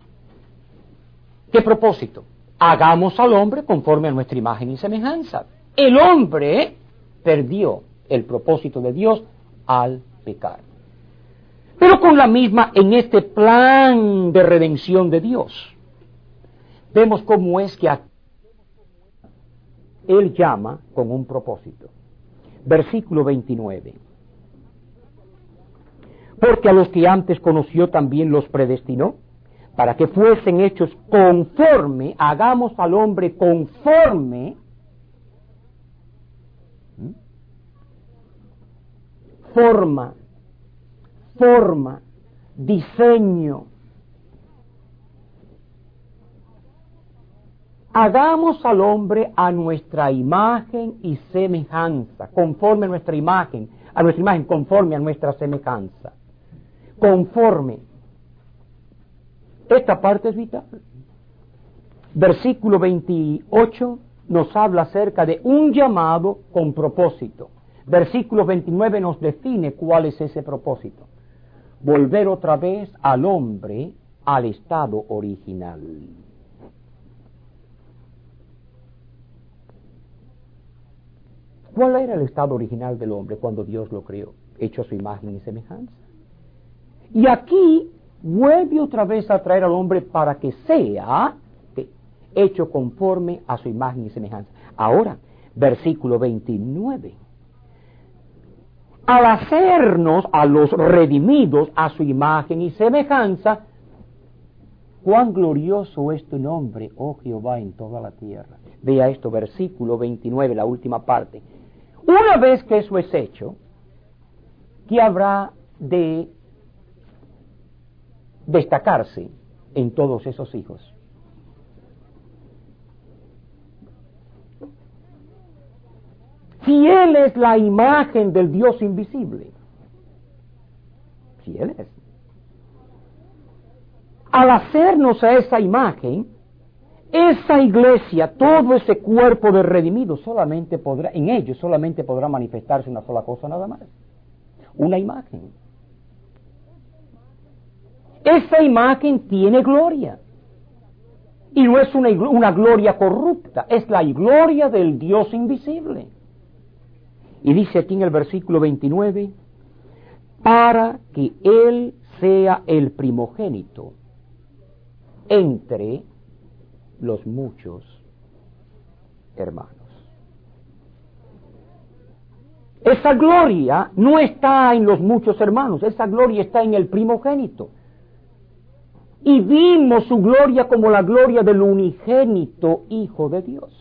¿Qué propósito? Hagamos al hombre conforme a nuestra imagen y semejanza. El hombre perdió el propósito de Dios al pecar. Pero con la misma, en este plan de redención de Dios, vemos cómo es que Él llama con un propósito. Versículo 29. Porque a los que antes conoció también los predestinó, para que fuesen hechos conforme, hagamos al hombre conforme, forma, diseño. Hagamos al hombre a nuestra imagen y semejanza, conforme a nuestra imagen, conforme a nuestra semejanza. Conforme. Esta parte es vital. Versículo 28 nos habla acerca de un llamado con propósito. Versículo 29 nos define cuál es ese propósito. Volver otra vez al hombre al estado original. ¿Cuál era el estado original del hombre cuando Dios lo creó? Hecho a su imagen y semejanza. Y aquí vuelve otra vez a traer al hombre para que sea hecho conforme a su imagen y semejanza. Ahora, versículo 29. Al hacernos a los redimidos a su imagen y semejanza, cuán glorioso es tu nombre, oh Jehová, en toda la tierra. Vea esto, versículo 29, la última parte. Una vez que eso es hecho, ¿qué habrá de destacarse en todos esos hijos? Si Él es la imagen del Dios invisible, si Él es, al hacernos a esa imagen, esa iglesia, todo ese cuerpo de redimidos, en ellos solamente podrá manifestarse una sola cosa nada más, una imagen. Esa imagen tiene gloria, y no es una gloria corrupta, es la gloria del Dios invisible. Y dice aquí en el versículo 29, para que Él sea el primogénito entre los muchos hermanos. Esa gloria no está en los muchos hermanos, esa gloria está en el primogénito. Y vimos su gloria como la gloria del unigénito Hijo de Dios.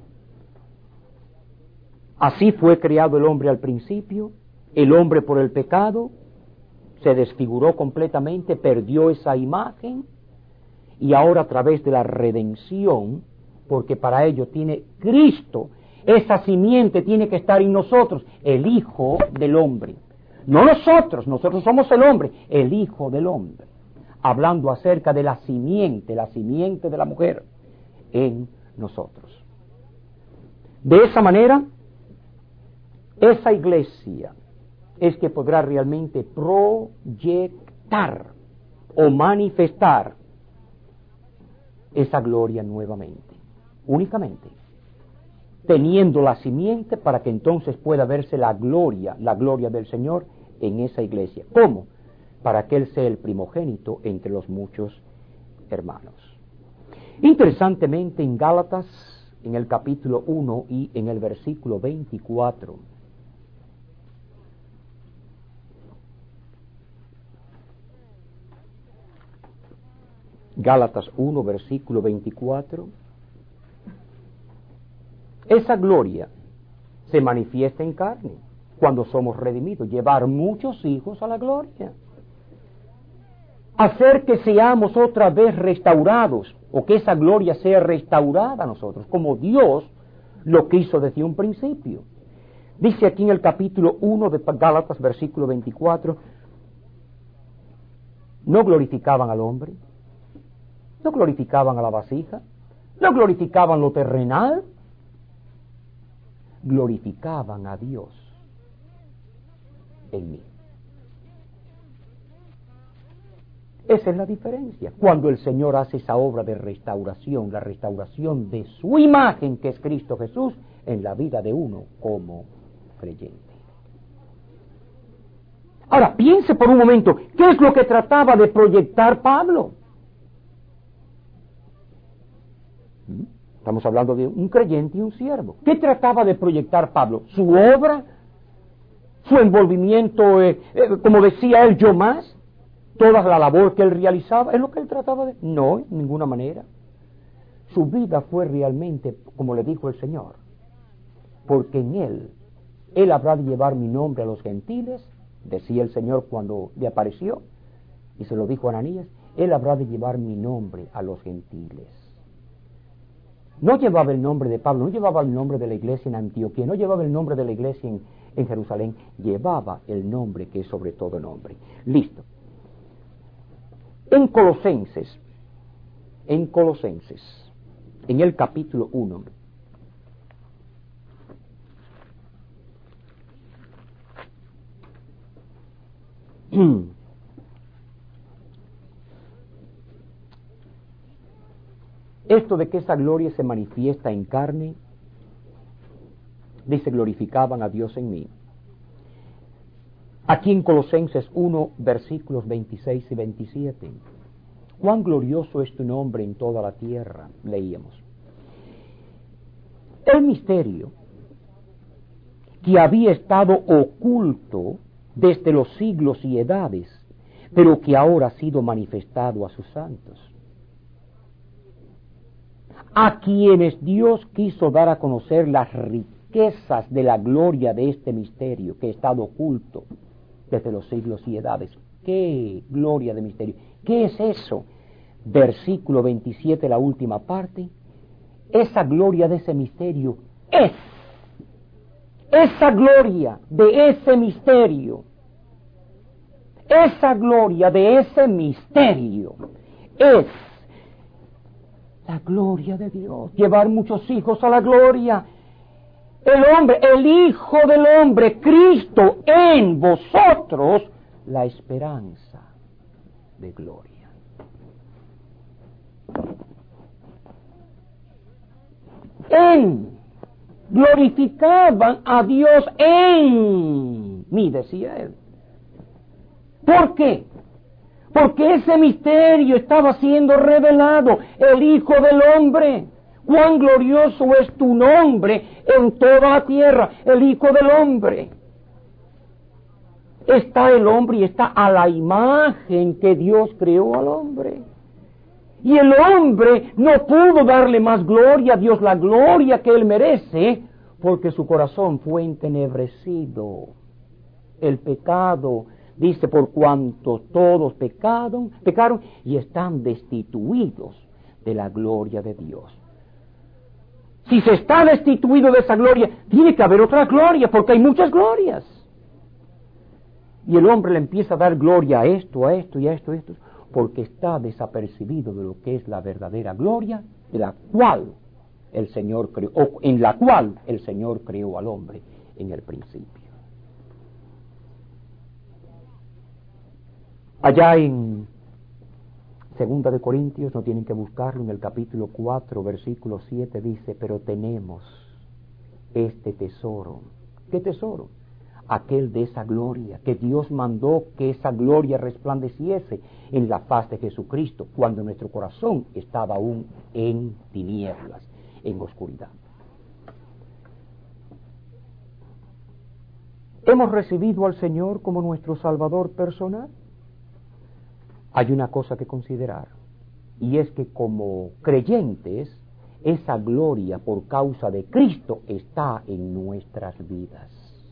Así fue creado el hombre al principio. El hombre por el pecado se desfiguró completamente, perdió esa imagen, y ahora a través de la redención, porque para ello tiene Cristo, esa simiente tiene que estar en nosotros, el Hijo del Hombre. No nosotros somos el hombre, el Hijo del Hombre. Hablando acerca de la simiente de la mujer en nosotros. De esa manera, esa iglesia es que podrá realmente proyectar o manifestar esa gloria nuevamente, únicamente teniendo la simiente para que entonces pueda verse la gloria del Señor en esa iglesia. ¿Cómo? Para que Él sea el primogénito entre los muchos hermanos. Interesantemente, en Gálatas, en el capítulo 1 y en el versículo 24, Gálatas 1, versículo 24, esa gloria se manifiesta en carne cuando somos redimidos, llevar muchos hijos a la gloria, hacer que seamos otra vez restaurados, o que esa gloria sea restaurada a nosotros, como Dios lo quiso desde un principio. Dice aquí en el capítulo 1 de Gálatas, versículo 24, no glorificaban al hombre, no glorificaban a la vasija, no glorificaban lo terrenal, glorificaban a Dios en mí. Esa es la diferencia. Cuando el Señor hace esa obra de restauración, la restauración de su imagen, que es Cristo Jesús, en la vida de uno como creyente. Ahora, piense por un momento, ¿qué es lo que trataba de proyectar Pablo? Estamos hablando de un creyente y un siervo. ¿Qué trataba de proyectar Pablo? ¿Su obra? ¿Su envolvimiento, como decía él, yo más? ¿Toda la labor que él realizaba? ¿Es lo que él trataba de...? No, en ninguna manera. Su vida fue realmente, como le dijo el Señor, porque en él habrá de llevar mi nombre a los gentiles, decía el Señor cuando le apareció, y se lo dijo a Ananías, él habrá de llevar mi nombre a los gentiles. No llevaba el nombre de Pablo, no llevaba el nombre de la iglesia en Antioquía, no llevaba el nombre de la iglesia en Jerusalén, llevaba el nombre que es sobre todo nombre. Listo. En Colosenses, en el capítulo 1, esto de que esa gloria se manifiesta en carne, dice, glorificaban a Dios en mí. Aquí en Colosenses 1, versículos 26 y 27. Cuán glorioso es tu nombre en toda la tierra, leíamos. El misterio que había estado oculto desde los siglos y edades, pero que ahora ha sido manifestado a sus santos, a quienes Dios quiso dar a conocer las riquezas de la gloria de este misterio que ha estado oculto desde los siglos y edades. ¡Qué gloria de misterio! ¿Qué es eso? Versículo 27, la última parte. Esa gloria de ese misterio es. Esa gloria de ese misterio. Esa gloria de ese misterio es la gloria de Dios. Llevar muchos hijos a la gloria. El hombre, el Hijo del Hombre, Cristo en vosotros, la esperanza de gloria. Glorificaban a Dios en mí, decía él. ¿Por qué? Porque ese misterio estaba siendo revelado, el Hijo del Hombre. Cuán glorioso es tu nombre en toda la tierra, el Hijo del Hombre. Está el hombre y está a la imagen que Dios creó al hombre. Y el hombre no pudo darle más gloria a Dios, la gloria que él merece, porque su corazón fue entenebrecido. El pecado Dice, por cuanto todos pecaron y están destituidos de la gloria de Dios. Si se está destituido de esa gloria, tiene que haber otra gloria, porque hay muchas glorias. Y el hombre le empieza a dar gloria a esto, a esto y a esto, porque está desapercibido de lo que es la verdadera gloria, de la cual el Señor creó, o en la cual el Señor creó al hombre en el principio. Allá en 2 de Corintios, no tienen que buscarlo, en el capítulo 4, versículo 7 dice, pero tenemos este tesoro. ¿Qué tesoro? Aquel de esa gloria, que Dios mandó que esa gloria resplandeciese en la faz de Jesucristo, cuando nuestro corazón estaba aún en tinieblas, en oscuridad. ¿Hemos recibido al Señor como nuestro Salvador personal? Hay una cosa que considerar, y es que como creyentes, esa gloria por causa de Cristo está en nuestras vidas.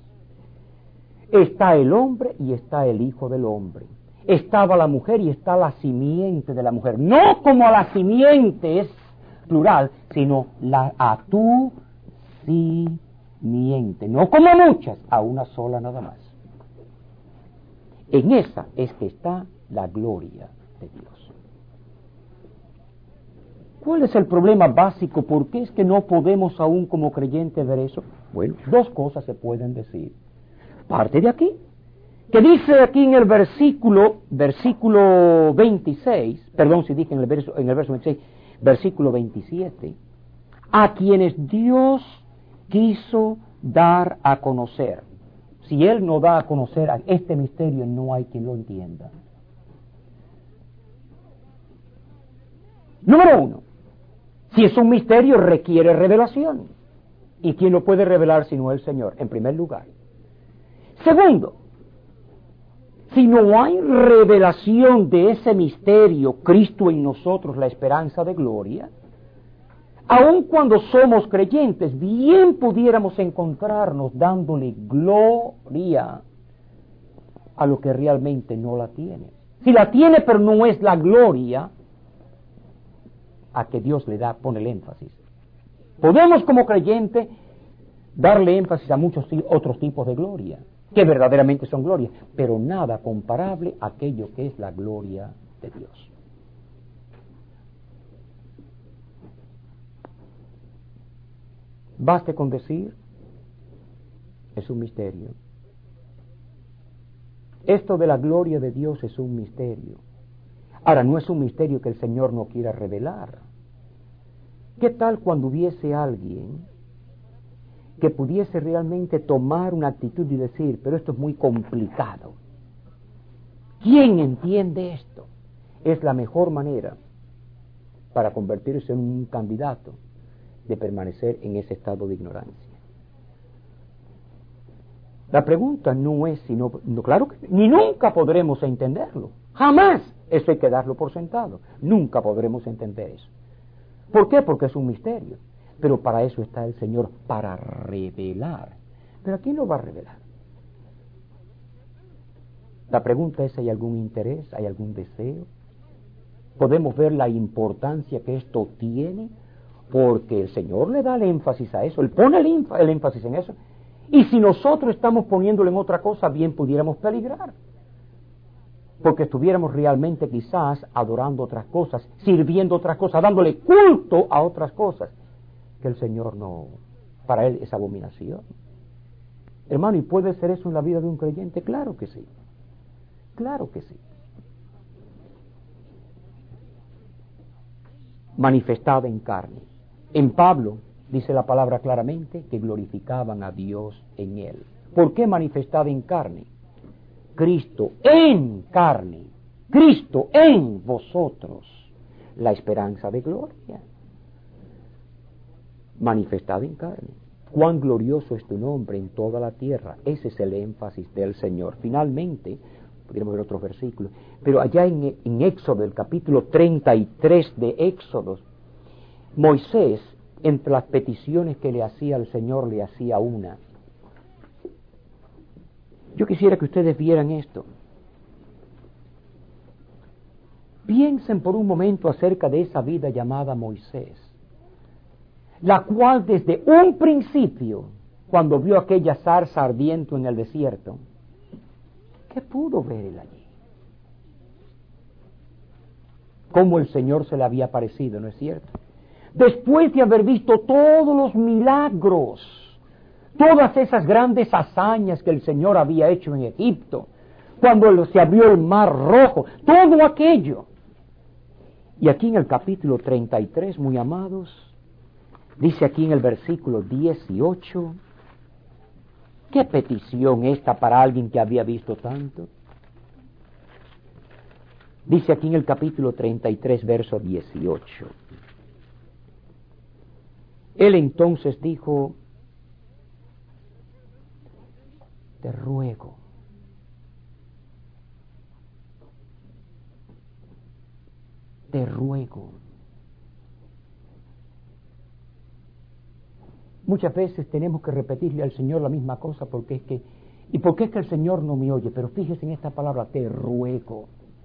Está el hombre y está el hijo del hombre. Estaba la mujer y está la simiente de la mujer. No como a la simiente es plural, sino a tu simiente. No como muchas, a una sola nada más. En esa es que está la gloria de Dios. ¿Cuál es el problema básico? ¿Por qué es que no podemos aún como creyentes ver eso? Bueno, dos cosas se pueden decir. Parte de aquí, que dice aquí en el versículo 26, perdón si dije en el verso 26, versículo 27, a quienes Dios quiso dar a conocer. Si Él no da a conocer a este misterio, no hay quien lo entienda. Número uno, si es un misterio requiere revelación. ¿Y quién lo puede revelar sino el Señor? En primer lugar. Segundo, si no hay revelación de ese misterio, Cristo en nosotros, la esperanza de gloria, aun cuando somos creyentes, bien pudiéramos encontrarnos dándole gloria a lo que realmente no la tiene. Si la tiene pero no es la gloria a que Dios le da, pone el énfasis. Podemos como creyente darle énfasis a muchos otros tipos de gloria, que verdaderamente son glorias, pero nada comparable a aquello que es la gloria de Dios. Baste con decir, es un misterio. Esto de la gloria de Dios es un misterio. Ahora, no es un misterio que el Señor no quiera revelar. ¿Qué tal cuando hubiese alguien que pudiese realmente tomar una actitud y decir, pero esto es muy complicado? ¿Quién entiende esto? Es la mejor manera para convertirse en un candidato de permanecer en ese estado de ignorancia. La pregunta no es si no, claro que ni nunca podremos entenderlo, jamás. Eso hay que darlo por sentado. Nunca podremos entender eso. ¿Por qué? Porque es un misterio. Pero para eso está el Señor, para revelar. ¿Pero a quién lo va a revelar? La pregunta es, ¿hay algún interés? ¿Hay algún deseo? ¿Podemos ver la importancia que esto tiene? Porque el Señor le da el énfasis a eso. Él pone el énfasis en eso. Y si nosotros estamos poniéndolo en otra cosa, bien pudiéramos peligrar. Porque estuviéramos realmente quizás adorando otras cosas, sirviendo otras cosas, dándole culto a otras cosas, que el Señor no, para Él es abominación. Hermano, ¿y puede ser eso en la vida de un creyente? Claro que sí, claro que sí. Manifestada en carne. En Pablo dice la palabra claramente que glorificaban a Dios en Él. ¿Por qué manifestada en carne? Cristo en carne, Cristo en vosotros, la esperanza de gloria, manifestada en carne. Cuán glorioso es tu nombre en toda la tierra. Ese es el énfasis del Señor. Finalmente, podríamos ver otros versículos, pero allá en Éxodo, el capítulo 33 de Éxodo, Moisés, entre las peticiones que le hacía al Señor, le hacía una. Yo quisiera que ustedes vieran esto. Piensen por un momento acerca de esa vida llamada Moisés, la cual desde un principio, cuando vio aquella zarza ardiente en el desierto, ¿qué pudo ver él allí? Cómo el Señor se le había aparecido, ¿no es cierto? Después de haber visto todos los milagros, todas esas grandes hazañas que el Señor había hecho en Egipto, cuando se abrió el mar rojo, todo aquello. Y aquí en el capítulo 33, muy amados, dice aquí en el versículo 18, ¿qué petición esta para alguien que había visto tanto? Dice aquí en el capítulo 33, verso 18. Él entonces dijo, te ruego, te ruego. Muchas veces tenemos que repetirle al Señor la misma cosa porque es que el Señor no me oye, pero fíjese en esta palabra, te ruego.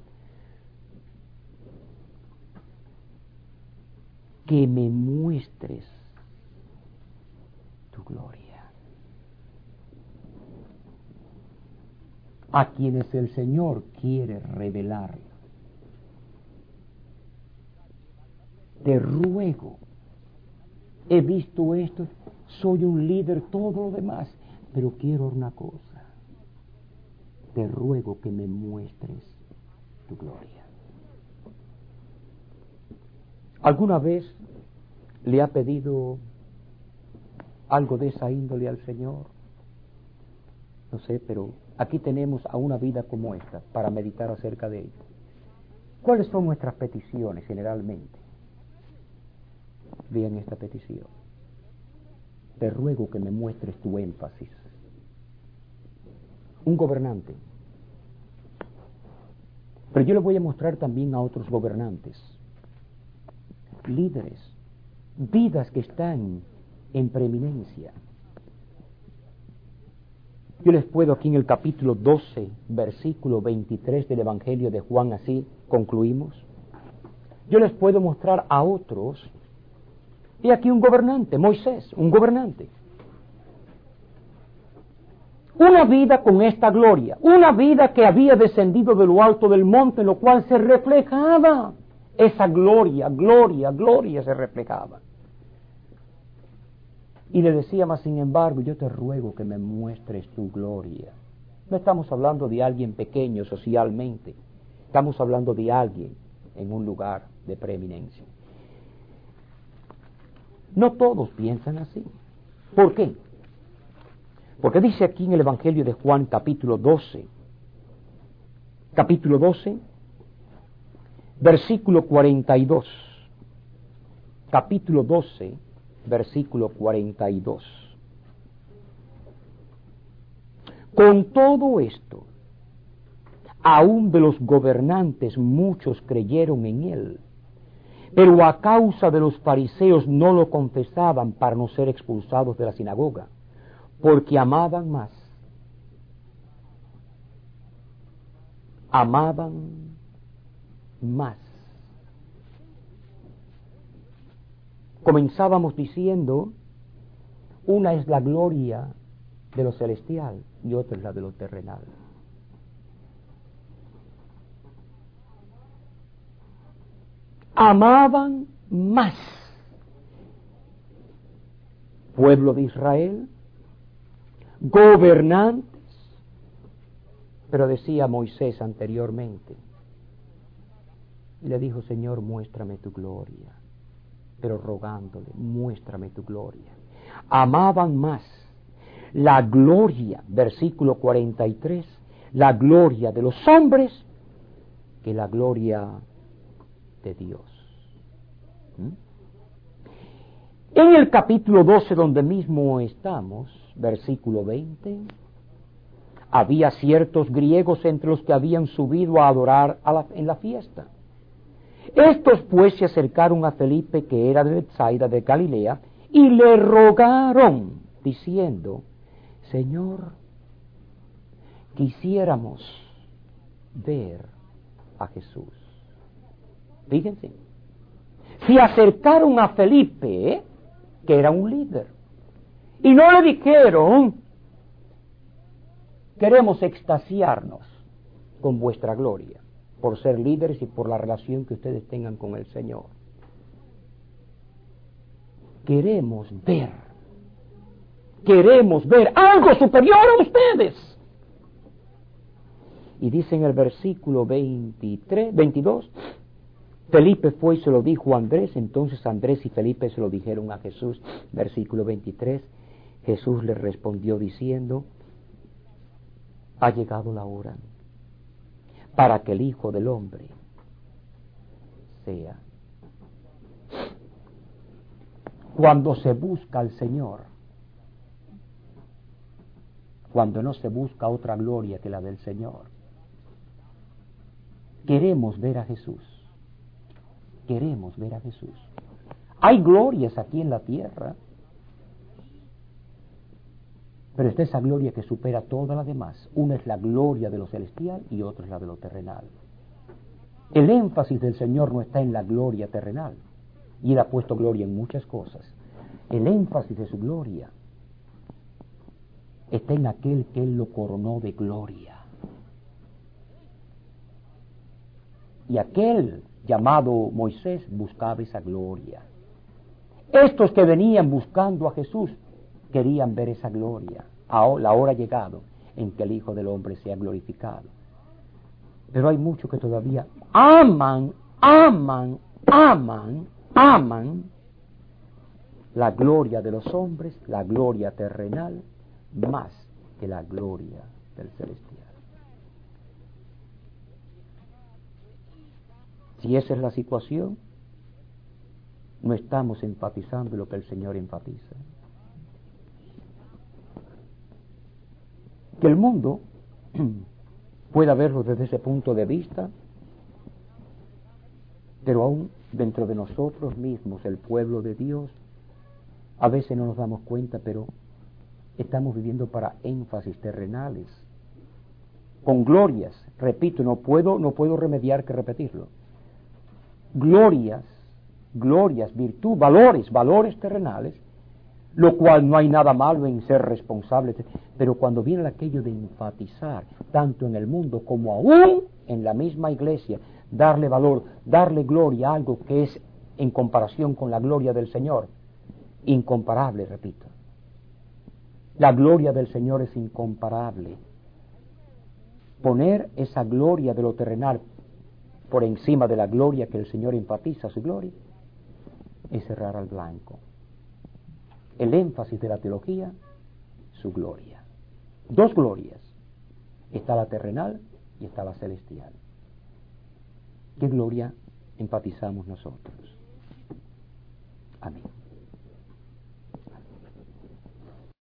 Que me muestres tu gloria. A quienes el Señor quiere revelar. Te ruego, he visto esto, soy un líder, todo lo demás, pero quiero una cosa. Te ruego que me muestres tu gloria. ¿Alguna vez le ha pedido algo de esa índole al Señor? No sé, pero aquí tenemos a una vida como esta para meditar acerca de ella. ¿Cuáles son nuestras peticiones generalmente? Vean esta petición. Te ruego que me muestres tu énfasis. Un gobernante. Pero yo le voy a mostrar también a otros gobernantes, líderes, vidas que están en preeminencia. Yo les puedo aquí en el capítulo 12, versículo 23 del Evangelio de Juan, así concluimos. Yo les puedo mostrar a otros, y aquí un gobernante, Moisés, un gobernante. Una vida con esta gloria, una vida que había descendido de lo alto del monte, en lo cual se reflejaba esa gloria se reflejaba. Y le decía, mas sin embargo, yo te ruego que me muestres tu gloria. No estamos hablando de alguien pequeño socialmente, estamos hablando de alguien en un lugar de preeminencia. No todos piensan así. ¿Por qué? Porque dice aquí en el Evangelio de Juan, capítulo 12, versículo 42. Capítulo 12, versículo 42. Con todo esto, aún de los gobernantes muchos creyeron en él, pero a causa de los fariseos no lo confesaban para no ser expulsados de la sinagoga, porque amaban más Comenzábamos diciendo, una es la gloria de lo celestial y otra es la de lo terrenal. Amaban más. Pueblo de Israel, gobernantes, pero decía Moisés anteriormente, y le dijo, Señor, muéstrame tu gloria, pero rogándole, muéstrame tu gloria. Amaban más la gloria, versículo 43, la gloria de los hombres que la gloria de Dios. En el capítulo 12, donde mismo estamos, versículo 20, había ciertos griegos entre los que habían subido a adorar en la fiesta. Estos pues se acercaron a Felipe, que era de Betsaida de Galilea, y le rogaron, diciendo, Señor, quisiéramos ver a Jesús. Fíjense. Se acercaron a Felipe, que era un líder, y no le dijeron: queremos extasiarnos con vuestra gloria, por ser líderes y por la relación que ustedes tengan con el Señor. Queremos ver algo superior a ustedes. Y dice en el versículo 22, Felipe fue y se lo dijo a Andrés. Entonces Andrés y Felipe se lo dijeron a Jesús. Versículo 23, Jesús les respondió diciendo: ha llegado la hora para que el Hijo del Hombre sea. Cuando se busca al Señor, cuando no se busca otra gloria que la del Señor, queremos ver a Jesús. Queremos ver a Jesús. Hay glorias aquí en la tierra, pero está esa gloria que supera todas las demás. Una es la gloria de lo celestial y otra es la de lo terrenal. El énfasis del Señor no está en la gloria terrenal, y Él ha puesto gloria en muchas cosas. El énfasis de su gloria está en aquel que Él lo coronó de gloria. Y aquel llamado Moisés buscaba esa gloria. Estos que venían buscando a Jesús querían ver esa gloria. Ahora, la hora ha llegado en que el Hijo del Hombre sea glorificado. Pero hay muchos que todavía aman la gloria de los hombres, la gloria terrenal, más que la gloria del celestial. Si esa es la situación, no estamos enfatizando lo que el Señor enfatiza. Que el mundo pueda verlo desde ese punto de vista, pero aún dentro de nosotros mismos, el pueblo de Dios, a veces no nos damos cuenta, pero estamos viviendo para énfasis terrenales, con glorias. Repito, no puedo remediar que repetirlo. Glorias, virtud, valores terrenales, lo cual no hay nada malo en ser responsables, pero cuando viene aquello de enfatizar, tanto en el mundo como aún en la misma iglesia, darle valor, darle gloria a algo que es en comparación con la gloria del Señor, incomparable, repito. La gloria del Señor es incomparable. Poner esa gloria de lo terrenal por encima de la gloria que el Señor enfatiza, su gloria, es cerrar al blanco. El énfasis de la teología, su gloria. Dos glorias. Está la terrenal y está la celestial. ¿Qué gloria enfatizamos nosotros?